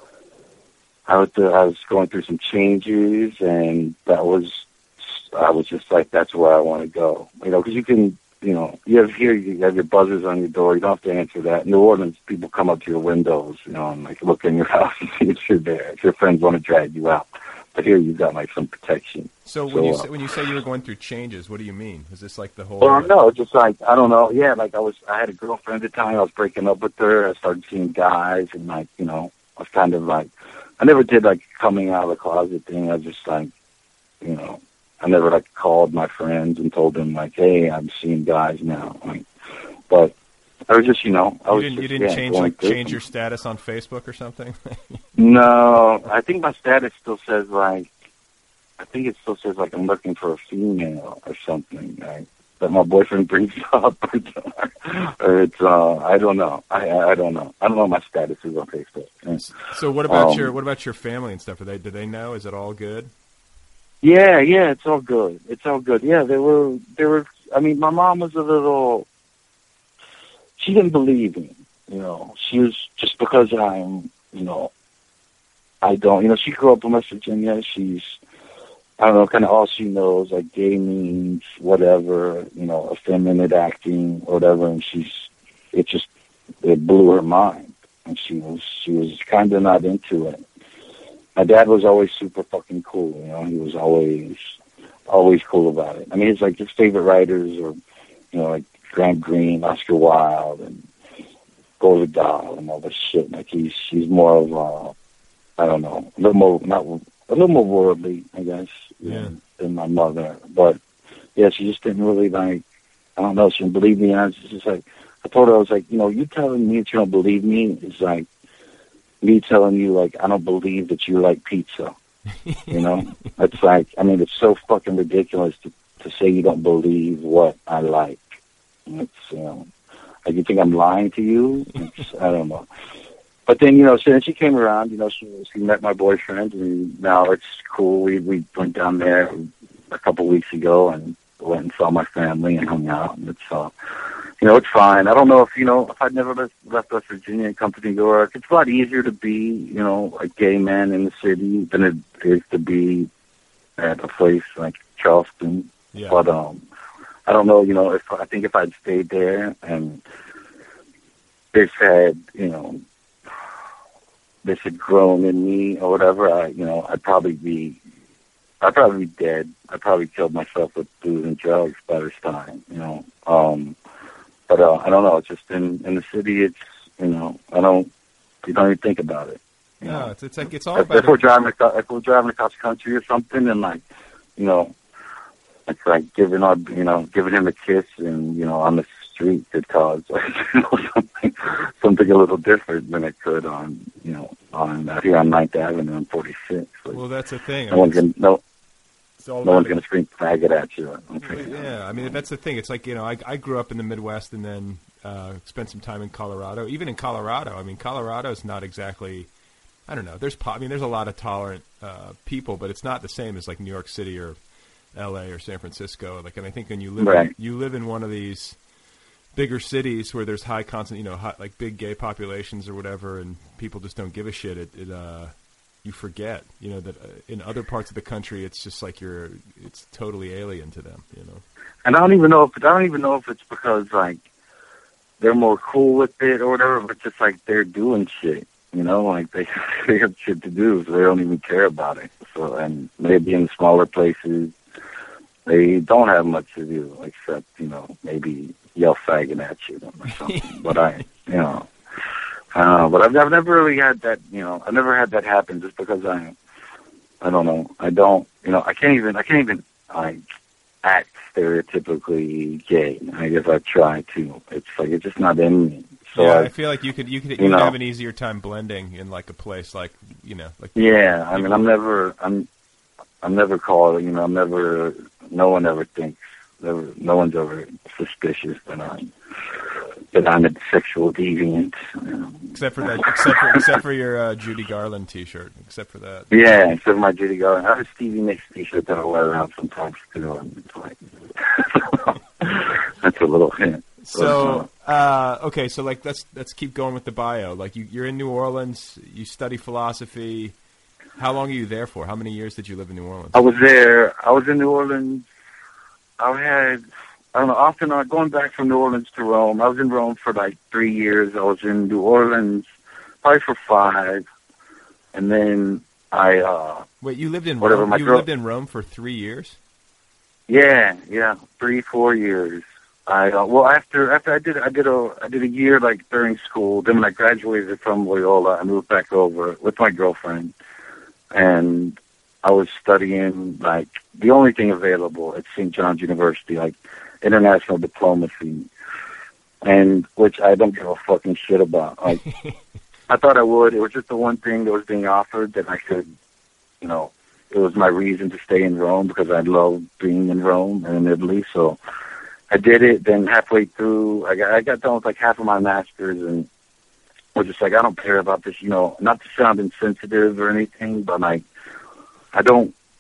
I was, uh, I was going through some changes, and that was, I was just like, that's where I want to go. You know, because you can, you know, you have here, you have your buzzers on your door. You don't have to answer that. In New Orleans, people come up to your windows, you know, and like look in your house and see if you're there. If your friends want to drag you out, but here you've got like some protection. So, so when you uh, say, when you say you were going through changes, what do you mean? Is this like the whole? Well, no, just like I don't know. Yeah, like I was, I had a girlfriend at the time. I was breaking up with her. I started seeing guys, and like you know, I was kind of like, I never did like coming out of the closet thing. I was just like, you know. I never like called my friends and told them like, "Hey, I'm seeing guys now." Like, but I was just, you know, I you was didn't, just, you didn't yeah, change like change your status on Facebook or something. No, I think my status still says like, I think it still says like I'm looking for a female or something. Like, that my boyfriend brings up, or it's uh, I don't know. I I don't know. I don't know what my status is on Facebook. So what about um, your what about your family and stuff? Are they do they know? Is it all good? Yeah, yeah, it's all good. It's all good. Yeah, they were, they were, I mean, my mom was a little, she didn't believe me, you know. She was, just because I'm, you know, I don't, you know, she grew up in West Virginia. She's, I don't know, kind of all she knows, like gay means whatever, you know, effeminate acting, whatever, and she's, it just, it blew her mind. And she was, she was kind of not into it. My dad was always super fucking cool, you know. He was always, always cool about it. I mean, it's like his favorite writers are, you know, like Grant Green, Oscar Wilde, and Golda Dahl, and all this shit. Like he's, he's more of a, I don't know, a little more, not, a little more worldly, I guess, yeah. than, than my mother. But yeah, she just didn't really like, I don't know, she didn't believe me. I was just like, I told her, I was like, you know, you telling me that you don't believe me is like me telling you, like, I don't believe that you like pizza. You know? It's like, I mean, it's so fucking ridiculous to, to say you don't believe what I like. It's, you know, like, you think I'm lying to you? It's, I don't know. But then, you know, so then she came around, you know, she, she met my boyfriend, and now it's cool. We, we went down there a couple weeks ago and went and saw my family and hung out, and it's, uh, you know, it's fine. I don't know if, you know, if I'd never left, left West Virginia and come to New York, it's a lot easier to be, you know, a gay man in the city than it is to be at a place like Charleston. Yeah. But um, I don't know, you know, if I think if I'd stayed there and this had, you know, this had grown in me or whatever, I, you know, I'd probably be, I'd probably be dead. I'd probably killed myself with booze and drugs by this time, you know. Um, But uh, I don't know. It's just in, in the city. It's, you know, I don't. You don't even think about it. You no, know? it's it's like it's all if, about. If we're driving across, if we're driving across country or something, and like, you know, it's like giving our, you know, giving him a kiss, and you know, on the street could cause like, you know, something something a little different than it could on, you know, on uh, here on Ninth Avenue and forty-six. Like, well, that's the thing. No I mean, one's gonna no. No one's going to scream faggot at you. Yeah, I mean, that's the thing. It's like, you know, I, I grew up in the Midwest and then uh, spent some time in Colorado. Even in Colorado, I mean, Colorado is not exactly, I don't know, there's, I mean, there's a lot of tolerant uh, people, but it's not the same as like New York City or L A or San Francisco. Like, and I think when you live, right. in, you live in one of these bigger cities where there's high constant, you know, high, like big gay populations or whatever, and people just don't give a shit. It, it uh, you forget, you know, that uh, in other parts of the country, it's just like you're, it's totally alien to them, you know. And I don't even know if, I don't even know if it's because, like, they're more cool with it or whatever, but just, like, they're doing shit, you know, like, they, they have shit to do, so they don't even care about it. So, and maybe in smaller places, they don't have much to do, except, you know, maybe yell faggot at you or something. But I, you know, Uh, but I've, I've never really had that, you know, I've never had that happen just because I, I don't know, I don't, you know, I can't even, I can't even, like, act stereotypically gay. I guess I try to. It's like, it's just not in me. So yeah, I, I feel like you could, you could, you you could know, have an easier time blending in like a place like, you know, like. Yeah, I mean, I'm never, I'm, I'm never called, you know, I'm never, no one ever thinks, never, no one's ever suspicious that I'm, that I'm a sexual deviant. You know. Except for that, except for, except for your uh, Judy Garland T-shirt. Except for that. Yeah, except for my Judy Garland. I have a Stevie Nicks T-shirt that I wear around sometimes too. And it's like, that's a little hint. So, uh, okay, so like let's let's keep going with the bio. Like you, you're in New Orleans. You study philosophy. How long are you there for? How many years did you live in New Orleans? I was there. I was in New Orleans. I had. I don't know, often uh, going back from New Orleans to Rome. I was in Rome for like three years. I was in New Orleans probably for five. And then I, uh... Wait, you lived in whatever, Rome? my You girl, lived in Rome for three years? Yeah, yeah, three, four years. I, uh, well, after, after I did, I did a, I did a year like during school. Then when I graduated from Loyola, I moved back over with my girlfriend. And I was studying like the only thing available at Saint John's University, like, international diplomacy, and which I don't give a fucking shit about. Like, I thought I would. It was just the one thing that was being offered that I could, you know, it was my reason to stay in Rome because I loved being in Rome and in Italy. So I did it. Then halfway through, I got, I got done with like half of my master's and was just like, I don't care about this, you know, not to sound insensitive or anything, but like, I don't,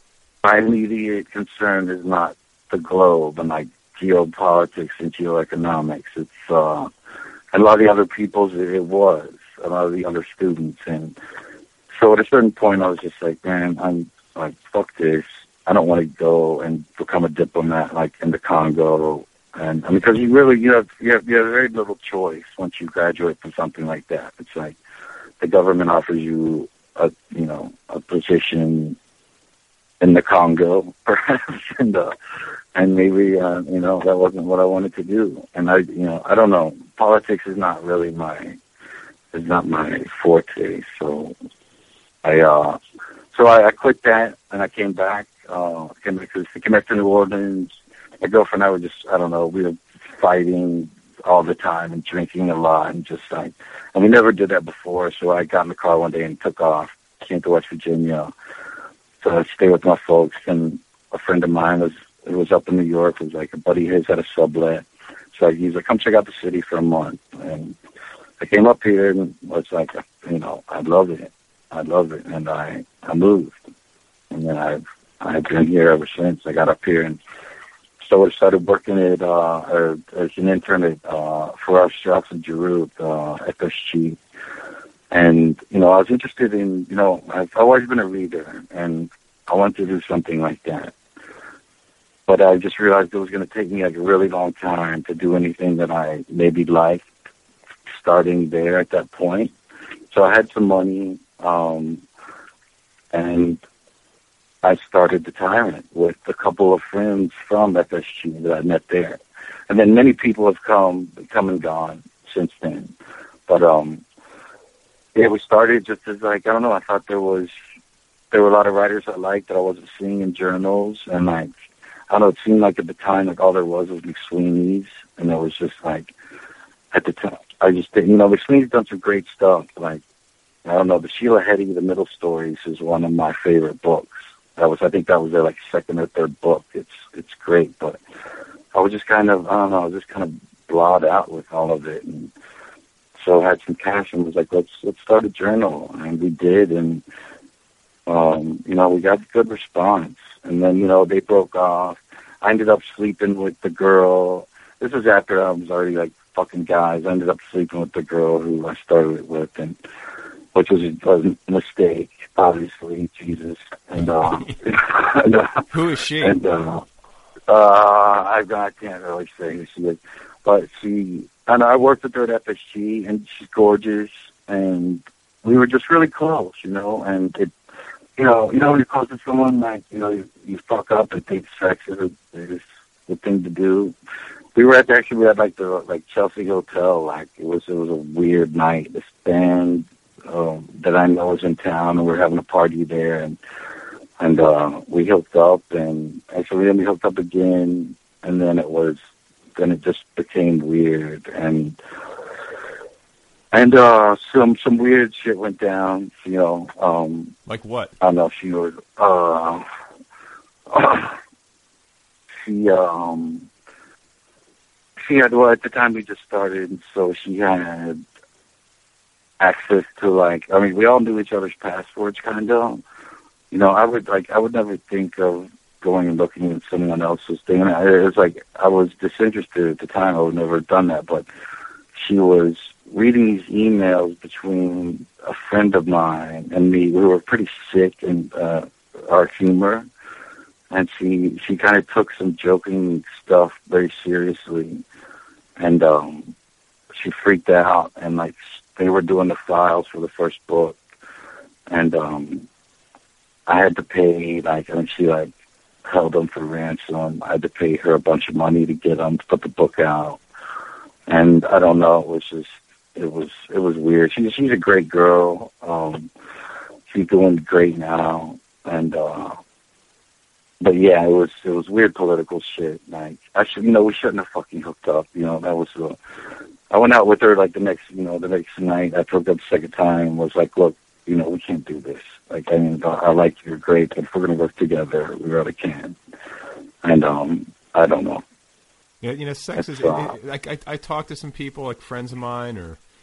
my immediate concern is not the globe and like geopolitics and geoeconomics. It's uh, a lot of the other people's. It was a lot of the other students, and so at a certain point, I was just like, man, I'm like, fuck this. I don't want to go and become a diplomat like in the Congo, and I mean, because you really you have you have you have very little choice once you graduate from something like that. It's like the government offers you a you know a position in the Congo, perhaps, and uh, and maybe uh, you know that wasn't what I wanted to do, and I you know I don't know. Politics is not really my is not my forte, so I uh so I, I quit that and I came back. Uh, came back to came back to New Orleans. My girlfriend and I were just I don't know we were fighting all the time and drinking a lot and just like and we never did that before. So I got in the car one day and took off. Came to West Virginia. So I stayed with my folks, and a friend of mine was it was up in New York. It was like a buddy of his had a sublet. So he's like, come check out the city for a month. And I came up here and was like, you know, I love it. I love it. And I, I moved. And then I've, I've been here ever since. I got up here and so I started working at, uh, or, as an intern at, uh, Farrar Straus and Giroux, uh, F S G. And, you know, I was interested in, you know, I've always been a reader and I wanted to do something like that. But I just realized it was going to take me like a really long time to do anything that I maybe liked starting there at that point. So I had some money, um, and I started The Tyrant with a couple of friends from F S G that I met there. And then many people have come, come and gone since then. But, um, yeah, we started just as like, I don't know, I thought there was, there were a lot of writers I liked that I wasn't seeing in journals. And like, I don't know, it seemed like at the time, like all there was was McSweeney's. And it was just like, at the time, I just didn't, you know, McSweeney's done some great stuff. Like, I don't know, the Sheila Heti, The Middle Stories is one of my favorite books. That was, I think that was their like second or third book. It's, it's great, but I was just kind of, I don't know, I was just kind of blawed out with all of it. And so I had some cash and was like, let's, let's start a journal. And we did. And, um, you know, we got good response. And then, you know, they broke off. I ended up sleeping with the girl. This was after I was already like fucking guys. I ended up sleeping with the girl who I started it with, and which was a, was a mistake, obviously. Jesus. And, uh, and, uh who is she? And uh, uh, I, I can't really say who she is, but she. And I worked with her at F S G, and she's gorgeous, and we were just really close, you know. And it, you know, you know, when you're close to someone, like, you know, you, you fuck up and think sex is, is the thing to do. We were at actually we had like the like Chelsea Hotel, like it was it was a weird night. This band um, that I know was in town, and we were having a party there, and and uh, we hooked up, and actually then we hooked up again, and then it was then it just became weird, and and uh, some some weird shit went down, you know. Um, like what? I don't know. She was uh, she um. She had, well, at the time we just started, so she had access to, like, I mean, we all knew each other's passwords, kind of. You know, I would, like, I would never think of going and looking at someone else's thing. And it was like, I was disinterested at the time. I would never have done that. But she was reading these emails between a friend of mine and me. We were pretty sick in uh, our humor. And she, she kind of took some joking stuff very seriously. And um, she freaked out, and like they were doing the files for the first book, and um, I had to pay like, and she like held them for ransom. I had to pay her a bunch of money to get them to put the book out, and I don't know, it was just it was it was weird. She's she's a great girl. Um, she's doing great now, and. uh But yeah, it was it was weird political shit. Like I should, you know, we shouldn't have fucking hooked up. You know, that was. Uh, I went out with her like the next, you know, the next night after hooked up the second time. Was like, look, you know, we can't do this. Like, I mean, I, I like you, you're great, but if we're gonna work together, we really can. And um, I don't know. Yeah, you know, sex it's, is. Uh, Like I, I talk to some people, like friends of mine, or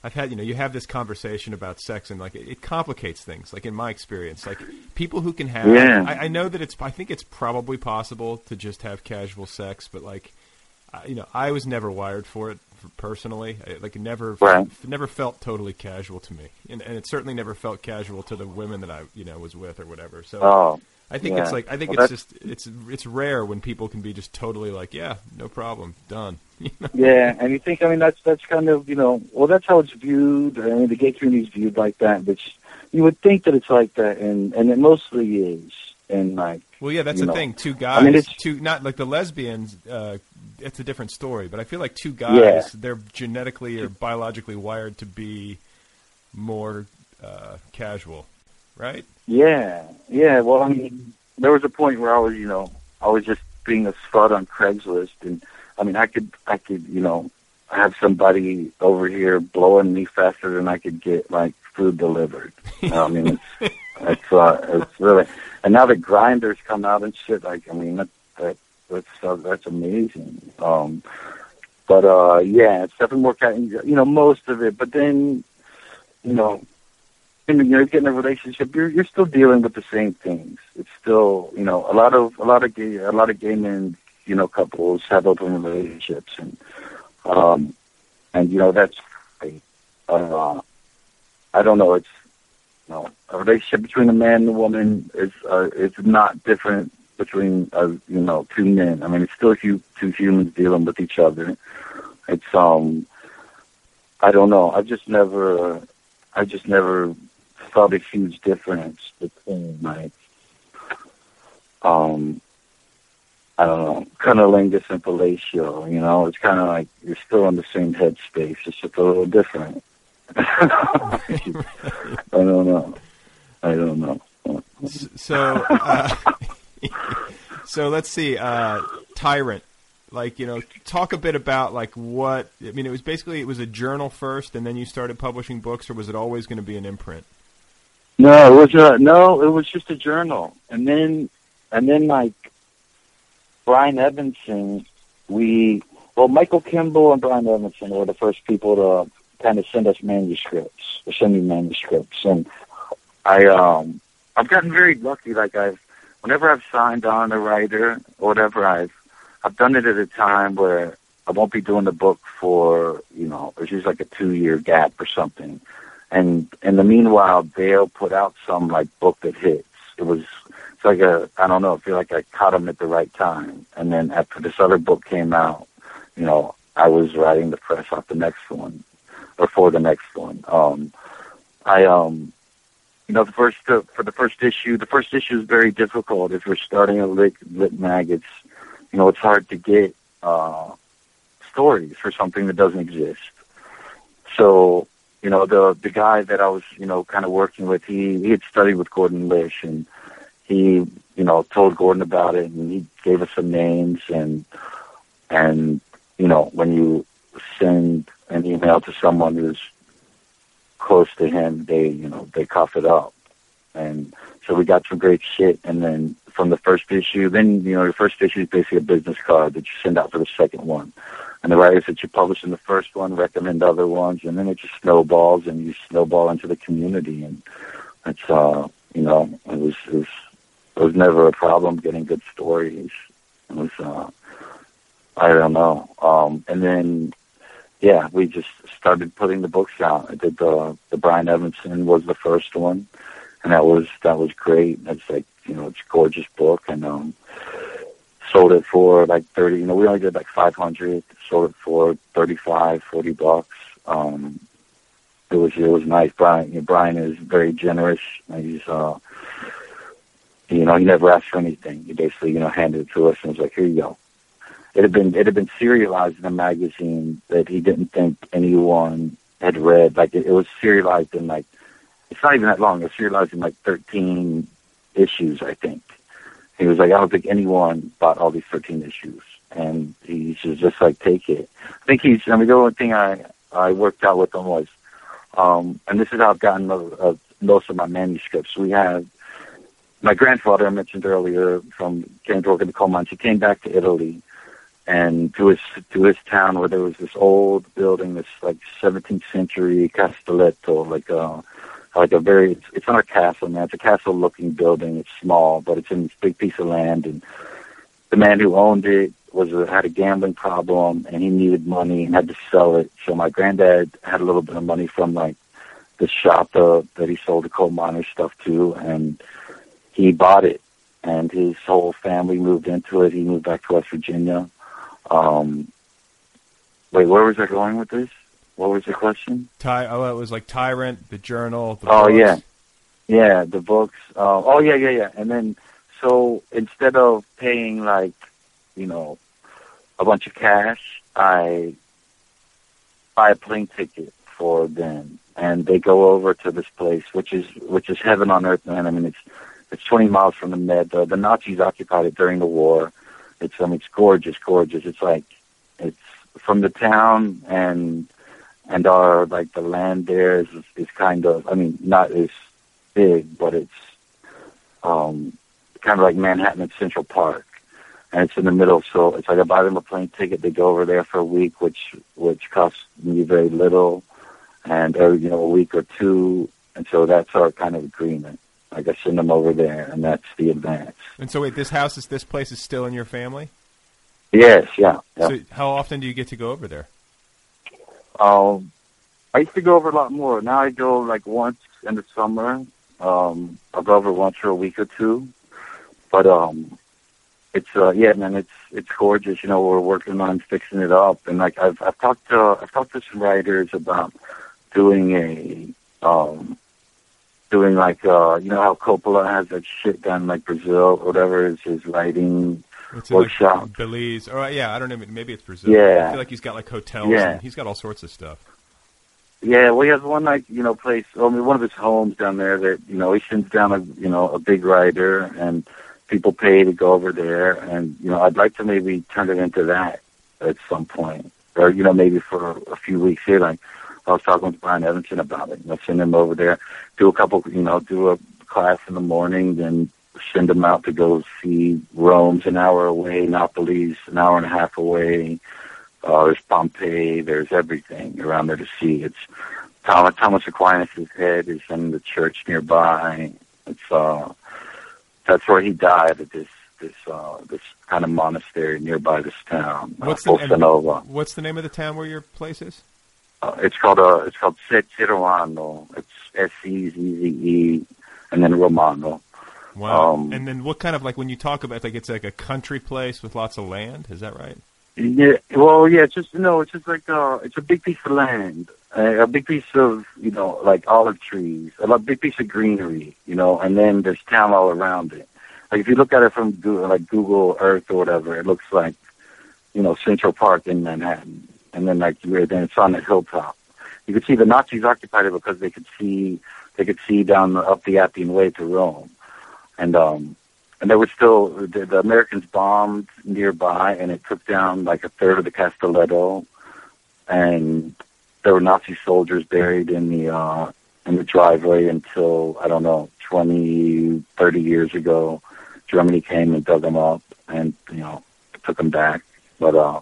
I've had, you know, you have this conversation about sex, and like it, it complicates things. Like in my experience, like people who can have, yeah. I, I know that it's, I think it's probably possible to just have casual sex, but like, uh, you know, I was never wired for it for, personally. I, like it never, right. f- never felt totally casual to me, and, and it certainly never felt casual to the women that I, you know, was with or whatever. So. Oh. I think yeah. it's like I think well, it's just it's it's rare when people can be just totally like, yeah, no problem, done. You know? Yeah, and you think I mean that's that's kind of, you know, well, that's how it's viewed. I mean, the gay community is viewed like that, which you would think that it's like that, and and it mostly is. And like, well, yeah, that's the know, thing. Two guys, I mean, it's, two not like the lesbians. Uh, it's a different story, but I feel like two guys, yeah. they're genetically or biologically wired to be more uh, casual, right? Yeah, yeah. Well, I mean, there was a point where I was, you know, I was just being a slut on Craigslist, and I mean, I could, I could, you know, have somebody over here blowing me faster than I could get like food delivered. You know, I mean, it's, it's, uh, it's really, and now the grinders come out and shit. Like, I mean, that, that that's uh, that's amazing. Um, but uh, yeah, it's definitely more, you know, most of it. But then, you know. And, you know, you get in a relationship, you're you're still dealing with the same things. It's still, you know, a lot of a lot of gay a lot of gay men, you know, couples have open relationships, and um, and you know that's, uh, I don't know, it's, you know, a relationship between a man and a woman is uh, it's not different between uh, you know, two men. I mean, it's still hu- two humans dealing with each other. It's um, I don't know. I've just never, I just never. felt a huge difference between like um I don't know, cunnilingus and fellatio, you know, it's kind of like you're still in the same headspace, it's just a little different. I don't know. I don't know. So, uh, so let's see, uh, Tyrant. Like, you know, talk a bit about like what I mean. It was basically it was a journal first, and then you started publishing books, or was it always going to be an imprint? No, it was a, no, it was just a journal, and then and then like Brian Evanson, we well Michael Kimball and Brian Evanson were the first people to kind of send us manuscripts, or send me manuscripts, and I um I've gotten very lucky. Like I've whenever I've signed on a writer or whatever, I've I've done it at a time where I won't be doing the book for, you know, there's usually like a two year gap or something. And in the meanwhile, they'll put out some like book that hits. It was, it's like a, I don't know, I feel like I caught them at the right time. And then after this other book came out, you know, I was writing the press off the next one, or for the next one. Um, I, um, you know, the first, uh, for the first issue, the first issue is very difficult. If you're starting a lit, lit mag, it's, you know, it's hard to get, uh, stories for something that doesn't exist. So, you know, the the guy that I was, you know, kind of working with, he, he had studied with Gordon Lish, and he, you know, told Gordon about it, and he gave us some names, and, and, you know, when you send an email to someone who's close to him, they, you know, they cough it up. And so we got some great shit, and then from the first issue, then, you know, the first issue is basically a business card that you send out for the second one. And the writers that you publish in the first one recommend other ones, and then it just snowballs, and you snowball into the community. And it's, uh, you know, it was, it was, it was never a problem getting good stories. It was, uh, I don't know. Um, and then, yeah, we just started putting the books out. I did the, the Brian Evanson was the first one, and that was, that was great. It's like, you know, it's a gorgeous book, and, um, sold it for like thirty, you know, we only did like five hundred, sold it for thirty-five, forty bucks. Um, it was, it was nice. Brian, you know, Brian is very generous. He's, uh, you know, he never asked for anything. He basically, you know, handed it to us and was like, here you go. It had been, it had been serialized in a magazine that he didn't think anyone had read. Like it, it was serialized in like, it's not even that long. It was serialized in like thirteen issues, I think. He was like, I don't think anyone bought all these thirteen issues. And he should just like take it. I think he's, I mean, the only thing I, I worked out with him was, um, and this is how I've gotten uh, most of my manuscripts. We have my grandfather I mentioned earlier from came to work at the coal mines. He came back to Italy, and to his to his town where there was this old building, this like seventeenth century castelletto, like a like a very it's, it's not a castle, man. It's a castle looking building. It's small, but it's in this big piece of land, and the man who owned it was a, had a gambling problem, and he needed money and had to sell it. So my granddad had a little bit of money from like the shop uh, that he sold the coal miner stuff to, and he bought it, and his whole family moved into it. He moved back to West Virginia. Um, wait, where was I going with this? What was the question? Ty, oh, it was like Tyrant, the Journal. The oh books. yeah, yeah, the books. Uh, oh yeah, yeah, yeah. And then so instead of paying like, you know, a bunch of cash, I buy a plane ticket for them, and they go over to this place, which is which is heaven on earth, man. I mean, it's it's twenty miles from the Med. The, the Nazis occupied it during the war. It's I mean, it's gorgeous, gorgeous. It's like it's from the town and and our like the land there is is kind of I mean not as big, but it's um kind of like Manhattan at Central Park, and it's in the middle. So it's like I buy them a plane ticket. They go over there for a week, which which costs me very little, and or you know a week or two, and so that's our kind of agreement. Like I send them over there, and that's the advance. And so wait, this house is this place is still in your family? Yes, yeah. yeah. So how often do you get to go over there? Um, I used to go over a lot more. Now I go like once in the summer. Um, I'll go over once for a week or two. But um, it's uh, yeah, man, it's it's gorgeous. You know, we're working on fixing it up, and like I've I've talked to I've talked to some writers about doing a um, doing like uh, you know how Coppola has that shit done like Brazil or whatever is his writing What's workshop. Like Belize, or yeah, I don't know, maybe it's Brazil. Yeah, I feel like he's got like hotels. Yeah, and he's got all sorts of stuff. Yeah, well, he has one like you know place. I mean, one of his homes down there that you know he sends down a you know a big writer, and people pay to go over there. And you know, I'd like to maybe turn it into that at some point, or you know, maybe for a few weeks here. Like I was talking with Brian Evanson about it. You know, send him over there, do a couple, you know, do a class in the morning, then send him out to go see Rome's an hour away, Napoli's an hour and a half away. Uh, there's Pompeii. There's everything around there to see. It's Thomas, Thomas Aquinas' head is in the church nearby. It's uh, that's where he died at this this uh, this kind of monastery nearby this town. What's uh, the Bolsonova. What's the name of the town where your place is? Uh, it's called uh, it's called Setiruano. It's S E Z Z E and then Romano. Wow. Um, and then what kind of like when you talk about like it's like a country place with lots of land? Is that right? Yeah, well, yeah, it's just, no, it's just like, uh, it's a big piece of land, uh, a big piece of, you know, like olive trees, a big piece of greenery, you know, and then there's town all around it. Like, if you look at it from Google, like Google Earth or whatever, it looks like, you know, Central Park in Manhattan. And then, like, you're, then it's on the hilltop. You could see the Nazis occupied it because they could see, they could see down the, up the Appian Way to Rome. And, um, And there was still, the, the Americans bombed nearby, and it took down like a third of the Castelletto, and there were Nazi soldiers buried in the uh, in the driveway until, I don't know, twenty, thirty years ago. Germany came and dug them up and, you know, took them back. But, uh,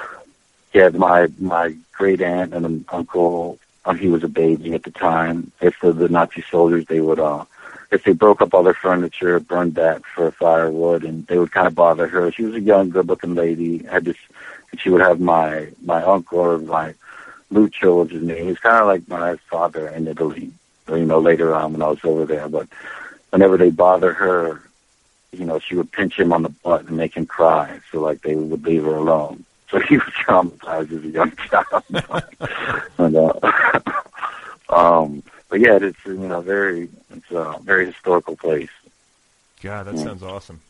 yeah, my my great aunt and an uncle, uh, he was a baby at the time. If the, the Nazi soldiers, they would, uh, if they broke up all their furniture, burned that for firewood, and they would kind of bother her. She was a young, good-looking lady. Had this, and she would have my my uncle, or my Lucio was his name. He was kind of like my father in Italy. You know, later on when I was over there. But whenever they bother her, you know, she would pinch him on the butt and make him cry. So like they would leave her alone. So he was traumatized as a young child. and, uh, um. But yeah, it's you know very it's a very historical place. God, that yeah. sounds awesome.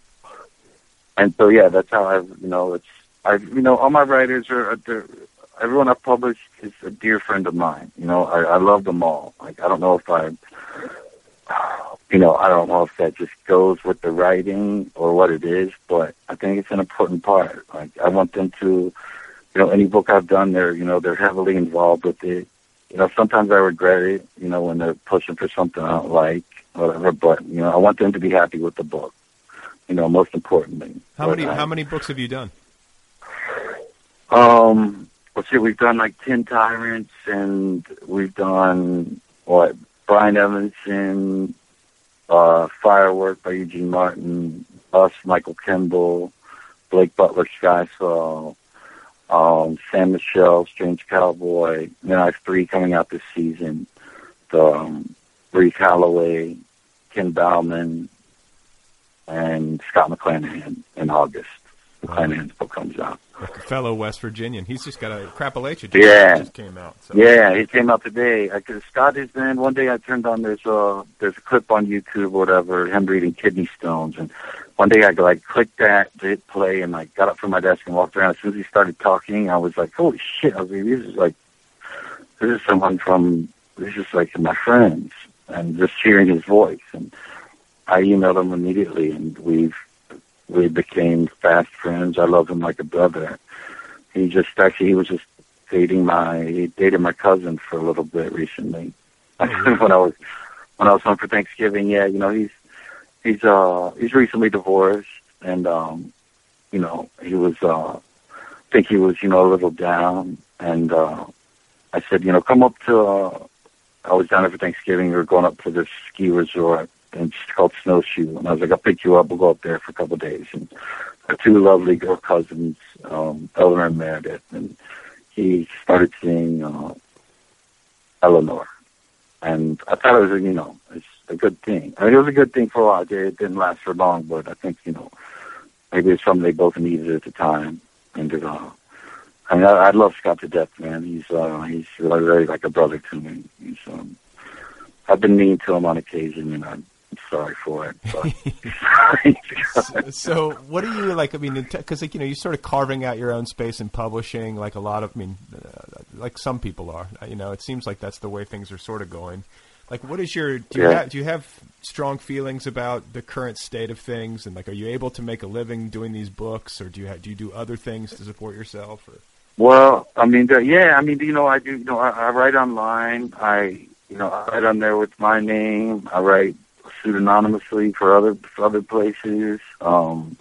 And so yeah, that's how I've you know it's I you know all my writers are everyone I've published is a dear friend of mine. You know I, I love them all. Like I don't know if I you know I don't know if that just goes with the writing or what it is, but I think it's an important part. Like I want them to you know any book I've done, they're you know they're heavily involved with it. You know, sometimes I regret it, you know, when they're pushing for something I don't like, whatever, but, you know, I want them to be happy with the book, you know, most importantly. How but many I, How many books have you done? Um, let's see, we've done like Ten Tyrants, and we've done, what, Brian Evanson, uh, Firework by Eugene Martin, us, Michael Kimball, Blake Butler, Skyfall, um, Sam Michelle, Strange Cowboy. And then I have three coming out this season. The, um, Reese Holloway, Ken Bauman, and Scott McClanahan in August. McClanahan's book comes out. Like a fellow West Virginian. He's just got a Crapalacha yeah. just came out. So. Yeah, he came out today. Because Scott has been, one day I turned on, there's a, there's a clip on YouTube or whatever, him reading Kidney Stones. And one day I like clicked that, hit play, and like got up from my desk and walked around. As soon as he started talking, I was like, holy shit. I was like, this is like, this is someone from, this is like my friends. And just hearing his voice. And I emailed him immediately, and we've, we became fast friends. I love him like a brother. He just actually he was just dating my he dated my cousin for a little bit recently. Oh, when I was when I was home for Thanksgiving. Yeah, you know he's he's uh he's recently divorced, and um you know he was uh I think he was you know a little down, and uh I said you know come up to uh I was down there for Thanksgiving. We were going up to this ski resort. And it's called Snowshoe. And I was like, I'll pick you up. We'll go up there for a couple of days. And our two lovely girl cousins, um, Eleanor and Meredith. And he started seeing uh, Eleanor. And I thought it was, you know, it's a good thing. I mean, it was a good thing for a while. It didn't last for long, but I think, you know, maybe it's something they both needed at the time. And, uh, I mean, I, I love Scott to death, man. He's, uh, he's really, really like a brother to me. He's, um, I've been mean to him on occasion, and I'm sorry for it. so, so what do you like? I mean, because like you know, you're sort of carving out your own space in publishing, like a lot of, I mean, uh, like some people are. You know, it seems like that's the way things are sort of going. Like, what is your? Do you, yeah. have, do you have strong feelings about the current state of things? And like, are you able to make a living doing these books, or do you have, do you do other things to support yourself? Or? Well, I mean, the, yeah, I mean, you know, I do. You know, I, I write online. I, you know, I write on there with my name. I write pseudonymously for other for other places. Um,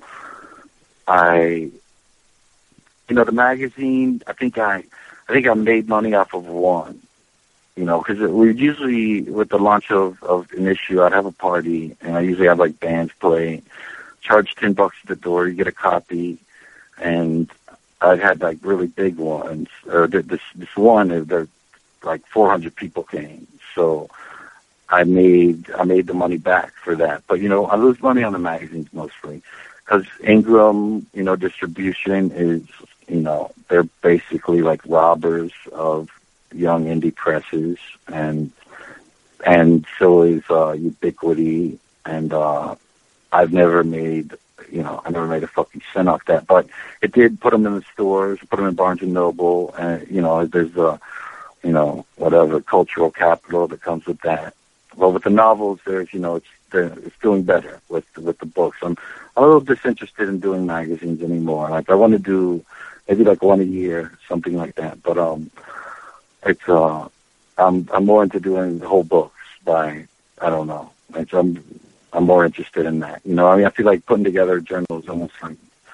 I, you know, the magazine. I think I, I think I made money off of one. You know, because we usually with the launch of of an issue, I'd have a party, and I usually have like bands play, charge ten bucks at the door, you get a copy, and I'd had like really big ones. Or this this one, they're like four hundred people came, so. I made I made the money back for that, but you know I lose money on the magazines mostly because Ingram, you know, distribution is you know they're basically like robbers of young indie presses, and and so is uh, Ubiquity, and uh, I've never made you know I never made a fucking cent off that, but it did put them in the stores, put them in Barnes and Noble, and you know there's the you know whatever cultural capital that comes with that. Well, with the novels, there's, you know, it's it's doing better with with the books. I'm, I'm a little disinterested in doing magazines anymore. Like, I want to do maybe like one a year, something like that. But um, it's uh, I'm I'm more into doing the whole books by I don't know. It's, I'm I'm more interested in that. You know, I mean, I feel like putting together a journal is almost like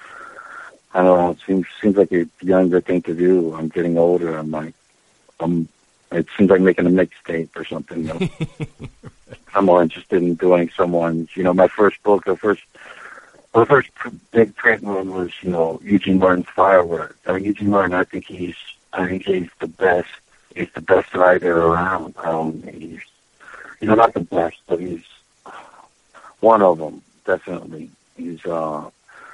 I don't know. It seems seems like a younger thing to do. I'm getting older. I'm like I'm. It seems like making a mixtape or something. You know? I'm more interested in doing someone's, you know, my first book, the first, well, the first big print one was, you know, Eugene Martin's Firework. I mean, Eugene Martin, I think he's, I think he's the best, he's the best writer around. Um, he's, you know, not the best, but he's one of them, definitely. He's, uh,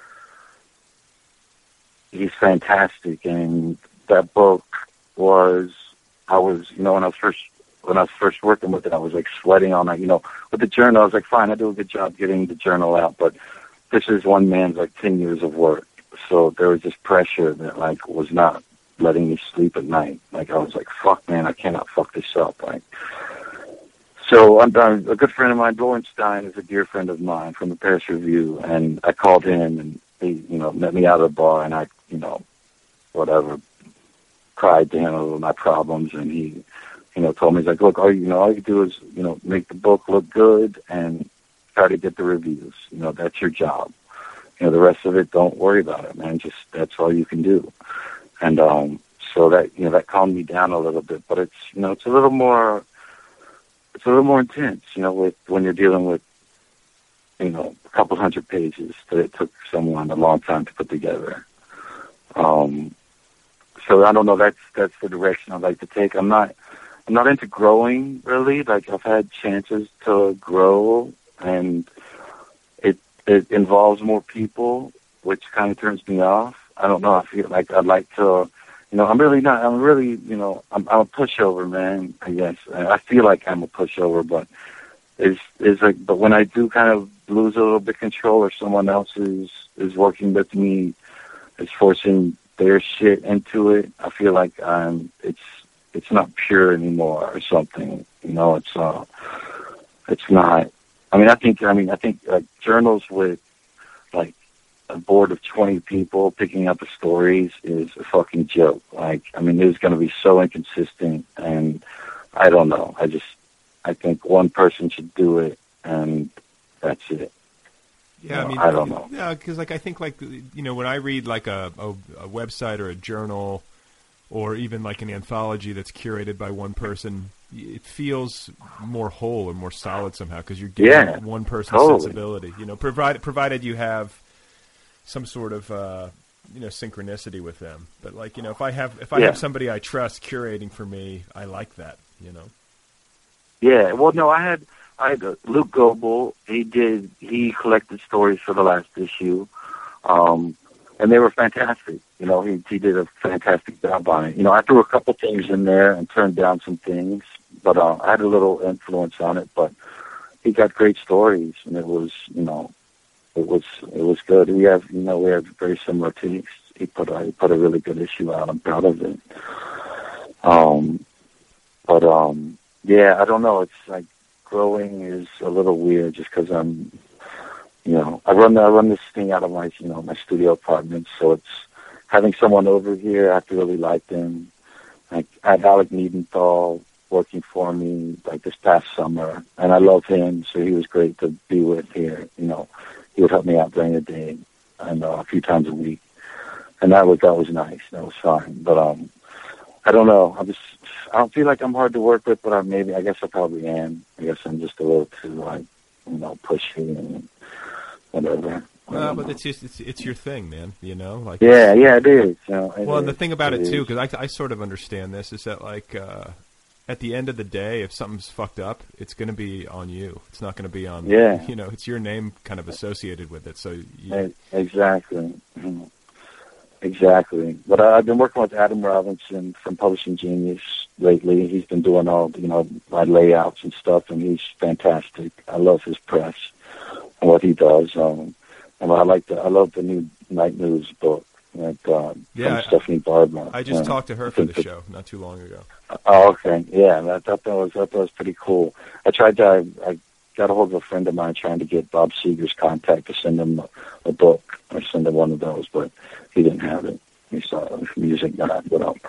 he's fantastic, and that book was, I was, you know, when I was first when I was first working with it, I was like sweating all night. You know, with the journal, I was like, fine, I do a good job getting the journal out, but this is one man's like ten years of work. So there was this pressure that like was not letting me sleep at night. Like I was like, fuck, man, I cannot fuck this up. Like, so I'm, I'm a good friend of mine, Lowenstein, is a dear friend of mine from the Paris Review, and I called him, and he, you know, met me out of the bar, and I, you know, whatever. cried to him over my problems, and he, you know, told me, he's like, look, all you, you know, all you do is, you know, make the book look good and try to get the reviews. You know, that's your job. You know, the rest of it, don't worry about it, man. Just, that's all you can do. and um, so that you know that calmed me down a little bit. But it's you know it's a little more it's a little more intense, you know, with when you're dealing with you know a couple hundred pages that it took someone a long time to put together. Um, so I don't know. That's that's the direction I'd like to take. I'm not I'm not into growing really. Like I've had chances to grow, and it it involves more people, which kind of turns me off. I don't know. I feel like I'd like to, you know, I'm really not, I'm really, you know, I'm, I'm a pushover, man, I guess. I feel like I'm a pushover, but it's, it's like, but when I do kind of lose a little bit of control or someone else is, is working with me, is forcing their shit into it, I feel like I'm, it's, it's not pure anymore or something, you know, it's, uh, it's not, I mean, I think, I mean, I think like journals with like, a board of twenty people picking up the stories is a fucking joke. Like, I mean, it's going to be so inconsistent, and I don't know. I just, I think one person should do it, and that's it. Yeah, you know, I mean, I don't know. Yeah, because like I think like you know when I read like a, a, a website or a journal, or even like an anthology that's curated by one person, it feels more whole or more solid somehow because you're getting yeah, one person's totally. sensibility. You know, provided provided you have some sort of uh, you know synchronicity with them. But like you know, if I have if I yeah. have somebody I trust curating for me, I like that. You know. Yeah. Well, no, I had I had uh, Luke Goebel. He did he collected stories for the last issue, um, and they were fantastic. You know, he he did a fantastic job on it. You know, I threw a couple things in there and turned down some things, but uh, I had a little influence on it. But he got great stories, and it was you know. It was it was good. We have you know we have very similar tastes. He put a he put a really good issue out. I'm proud of it. Um, but um, yeah, I don't know. It's like growing is a little weird just because I'm, you know, I run I run this thing out of my you know my studio apartment, so it's having someone over here. I have to really like them. Like I had Alec Niedenthal working for me like this past summer, and I love him, so he was great to be with here. You know. He would help me out during the day and uh, a few times a week. And that was, that was nice. That was fine. But, um, I don't know. I just, I don't feel like I'm hard to work with, but I maybe, I guess I probably am. I guess I'm just a little too, like, you know, pushy and whatever. Well, but it's just, it's, it's your thing, man, you know? Like, yeah, yeah, it is. You know, it well, and is. the thing about it, it too, because I, I sort of understand this, is that, like, uh, at the end of the day, if something's fucked up, it's going to be on you. It's not going to be on, yeah. you know, it's your name kind of associated with it. So you... Exactly. Mm-hmm. Exactly. But I, I've been working with Adam Robinson from Publishing Genius lately. He's been doing all, you know, my layouts and stuff, and he's fantastic. I love his press and what he does. Um, and I like the, I love the new Night News book. Like, uh, yeah, from Stephanie Barber. I just yeah. talked to her for the show not too long ago. Oh, okay. Yeah, I thought that was I thought that was pretty cool. I tried to. I, I got a hold of a friend of mine trying to get Bob Seger's contact to send him a, a book or send him one of those, but he didn't have it. He saw it. Music guy, but um,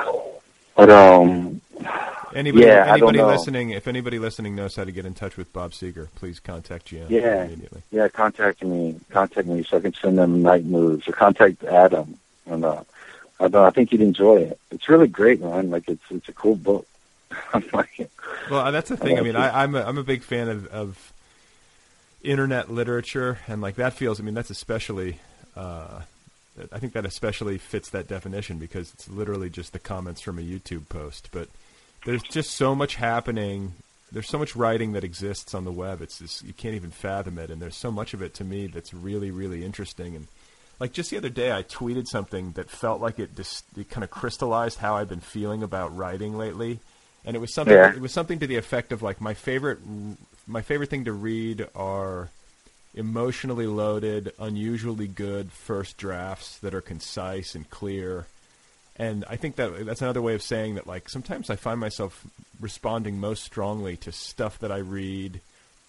but um, anybody, yeah, anybody I don't know. listening, if anybody listening knows how to get in touch with Bob Seger, please contact G M yeah, immediately. Yeah, contact me. Contact me so I can send them Night Moves, or contact Adam. And uh, I, don't, I think you'd enjoy it. It's really great, man. Like it's it's a cool book. I like it. Well, that's the thing. I, I like mean, I, I'm a, I'm a big fan of, of internet literature, and like that feels. I mean, that's especially. Uh, I think that especially fits that definition because it's literally just the comments from a YouTube post. But there's just so much happening. There's so much writing that exists on the web. It's just, you can't even fathom it. And there's so much of it to me that's really, really interesting. And like just the other day, I tweeted something that felt like it just it kind of crystallized how I've been feeling about writing lately. And it was something. Yeah. It was something to the effect of like my favorite, my favorite thing to read are emotionally loaded, unusually good first drafts that are concise and clear. And I think that that's another way of saying that, like, sometimes I find myself responding most strongly to stuff that I read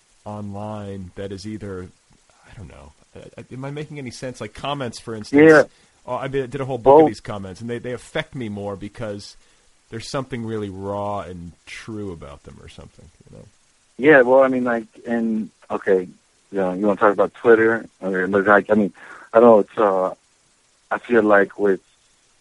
online that is either, I don't know, uh, am I making any sense? Like comments, for instance. Yeah. Oh, I did a whole book well, of these comments, and they, they affect me more because there's something really raw and true about them or something, you know? Yeah, well, I mean, like, and, okay, you know, you want to talk about Twitter? Or, like, I mean, I don't know, it's, uh, I feel like with,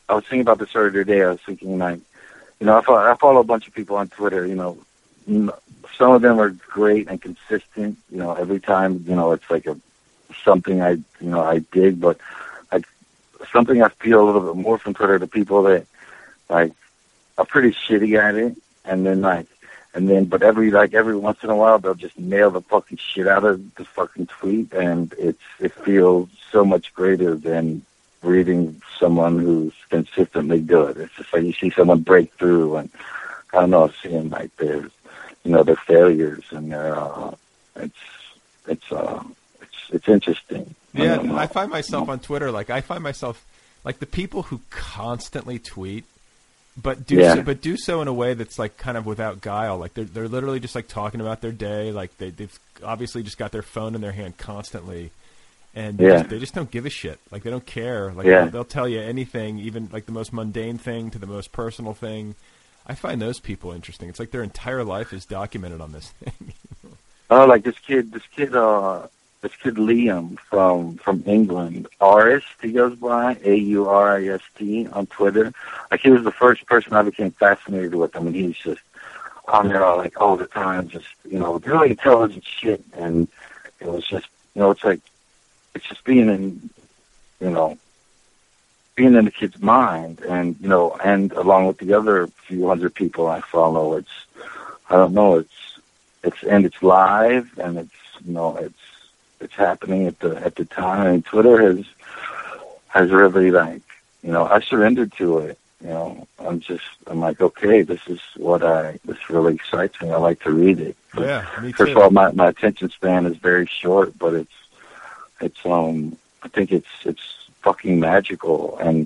I was thinking about this earlier today. I was thinking like, you know, I follow, I follow a bunch of people on Twitter. You know, some of them are great and consistent. You know, every time, you know, it's like a something I, you know, I dig, but I something I feel a little bit more from Twitter. The people that like are pretty shitty at it, and then like, and then, but every like every once in a while they'll just nail the fucking shit out of the fucking tweet, and it's it feels so much greater than reading someone who's consistently good. It's just like you see someone break through, and I don't know, seeing like their, you know, their failures and their, uh, it's, it's, uh, it's, it's interesting. Yeah, I, I find myself on Twitter, like I find myself, like the people who constantly tweet, but do yeah. so, but do so in a way that's like kind of without guile. Like they're they're literally just like talking about their day. Like they they've obviously just got their phone in their hand constantly. And they, yeah. just, they just don't give a shit. Like, they don't care. Like, yeah. they'll, they'll tell you anything, even, like, the most mundane thing to the most personal thing. I find those people interesting. It's like their entire life is documented on this thing. Oh, like this kid, this kid, uh, this kid Liam from, from England, Arist, he goes by, A U R I S T on Twitter. Like, he was the first person I became fascinated with. I mean, he's just on there, like, all the time, just, you know, really intelligent shit. And it was just, you know, it's like, it's just being in, you know, being in the kid's mind, and, you know, and along with the other few hundred people I follow, it's, I don't know, it's, it's, and it's live, and it's, you know, it's, it's happening at the, at the time, and Twitter has, has really, like, you know, I surrendered to it, you know, I'm just, I'm like, okay, this is what I, this really excites me, I like to read it. Yeah, me too. First of all, my, my attention span is very short, but it's, It's um I think it's it's fucking magical, and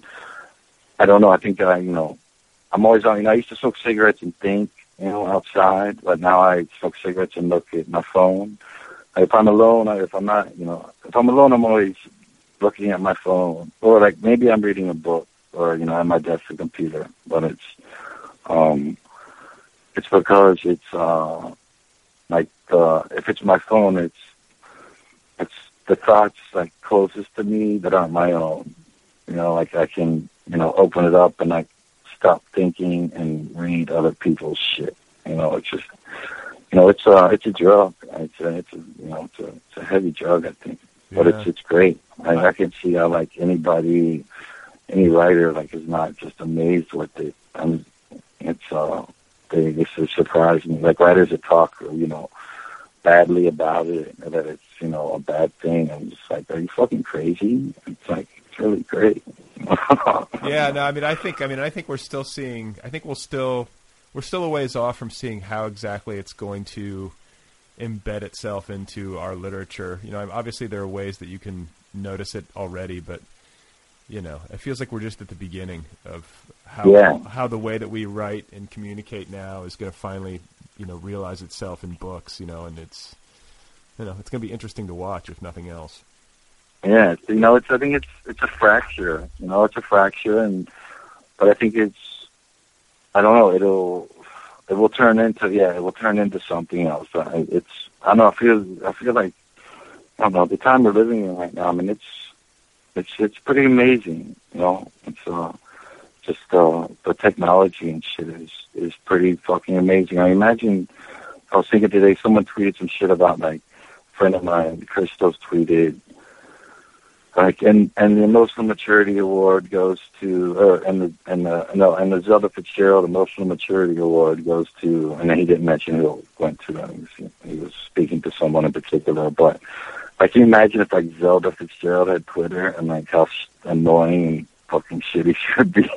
I don't know, I think I you know I'm always on you know, I used to smoke cigarettes and think, you know, outside, but now I smoke cigarettes and look at my phone. Like if I'm alone, I, if I'm not you know if I'm alone I'm always looking at my phone. Or like maybe I'm reading a book, or, you know, on my desk a computer. But it's um it's because it's uh like uh if it's my phone, it's it's the thoughts like closest to me that aren't my own. You know, like I can, you know, open it up and like stop thinking and read other people's shit. You know, it's just, you know, it's a, it's a drug. It's a, it's a, you know, it's a, it's a heavy drug, I think. Yeah. But it's, it's great. I, I can see how like anybody, any writer like is not just amazed with it. And it's, uh, they, this is surprising. Like writers that talk, you know, badly about it, or that it's, you know, a bad thing. I'm just like, are you fucking crazy? It's like, it's really great. Yeah, no, I mean, I think, I mean, I think we're still seeing, I think we'll still, we're still a ways off from seeing how exactly it's going to embed itself into our literature. You know, obviously there are ways that you can notice it already, but, you know, it feels like we're just at the beginning of how, yeah. how the way that we write and communicate now is going to finally, you know, realize itself in books, you know, and it's, you know, it's going to be interesting to watch, if nothing else. Yeah, you know, it's, I think it's, it's a fracture, you know, it's a fracture, and, but I think it's, I don't know, it'll, it will turn into, yeah, it will turn into something else. It's, I don't know, I feel, I feel like, I don't know, the time we're living in right now, I mean, it's, it's, it's pretty amazing, you know, it's, uh, just, uh, the technology and shit is, is pretty fucking amazing. I imagine, I was thinking today, someone tweeted some shit about, like, a friend of mine, Christos, tweeted, like, and, and the Emotional Maturity Award goes to, or, and the, and the, no, and the Zelda Fitzgerald Emotional Maturity Award goes to, and then he didn't mention who it went to, he was, he was speaking to someone in particular, but, like, can you imagine if, like, Zelda Fitzgerald had Twitter, and, like, how sh- annoying and fucking shitty she would be?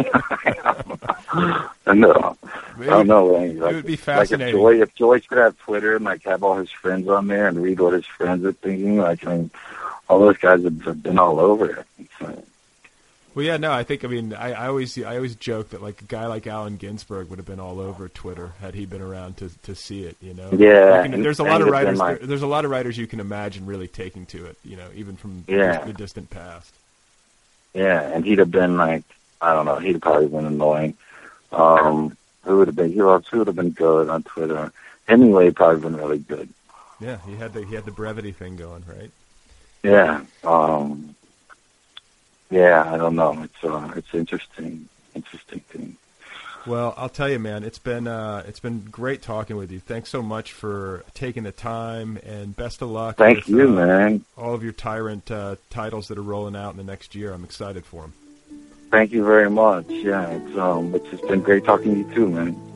And, uh, I don't know, like, it would be fascinating. Like if Joy, if Joyce could have Twitter and, like, have all his friends on there and read what his friends are thinking, like, I mean, all those guys have been all over it. Like, well, yeah, no, I think, I mean, I, I always I always joke that, like, a guy like Allen Ginsberg would have been all over Twitter had he been around to, to see it, you know? Yeah. Can, and, there's a lot of writers like, there, there's a lot of writers you can imagine really taking to it, you know, even from yeah. the distant past. Yeah, and he'd have been, like, I don't know, he'd have probably been annoying. Um, who would have been, who else, who would have been good on Twitter? Hemingway probably been really good. Yeah, he had the, he had the brevity thing going, right? Yeah, um, yeah, I don't know. It's uh, it's interesting. interesting thing. Well, I'll tell you, man, it's been uh, it's been great talking with you. Thanks so much for taking the time, and best of luck. Thank with, you, uh, man. all of your Tyrant uh, titles that are rolling out in the next year. I'm excited for them. Thank you very much. Yeah, it's um, it's just been great talking to you too, man.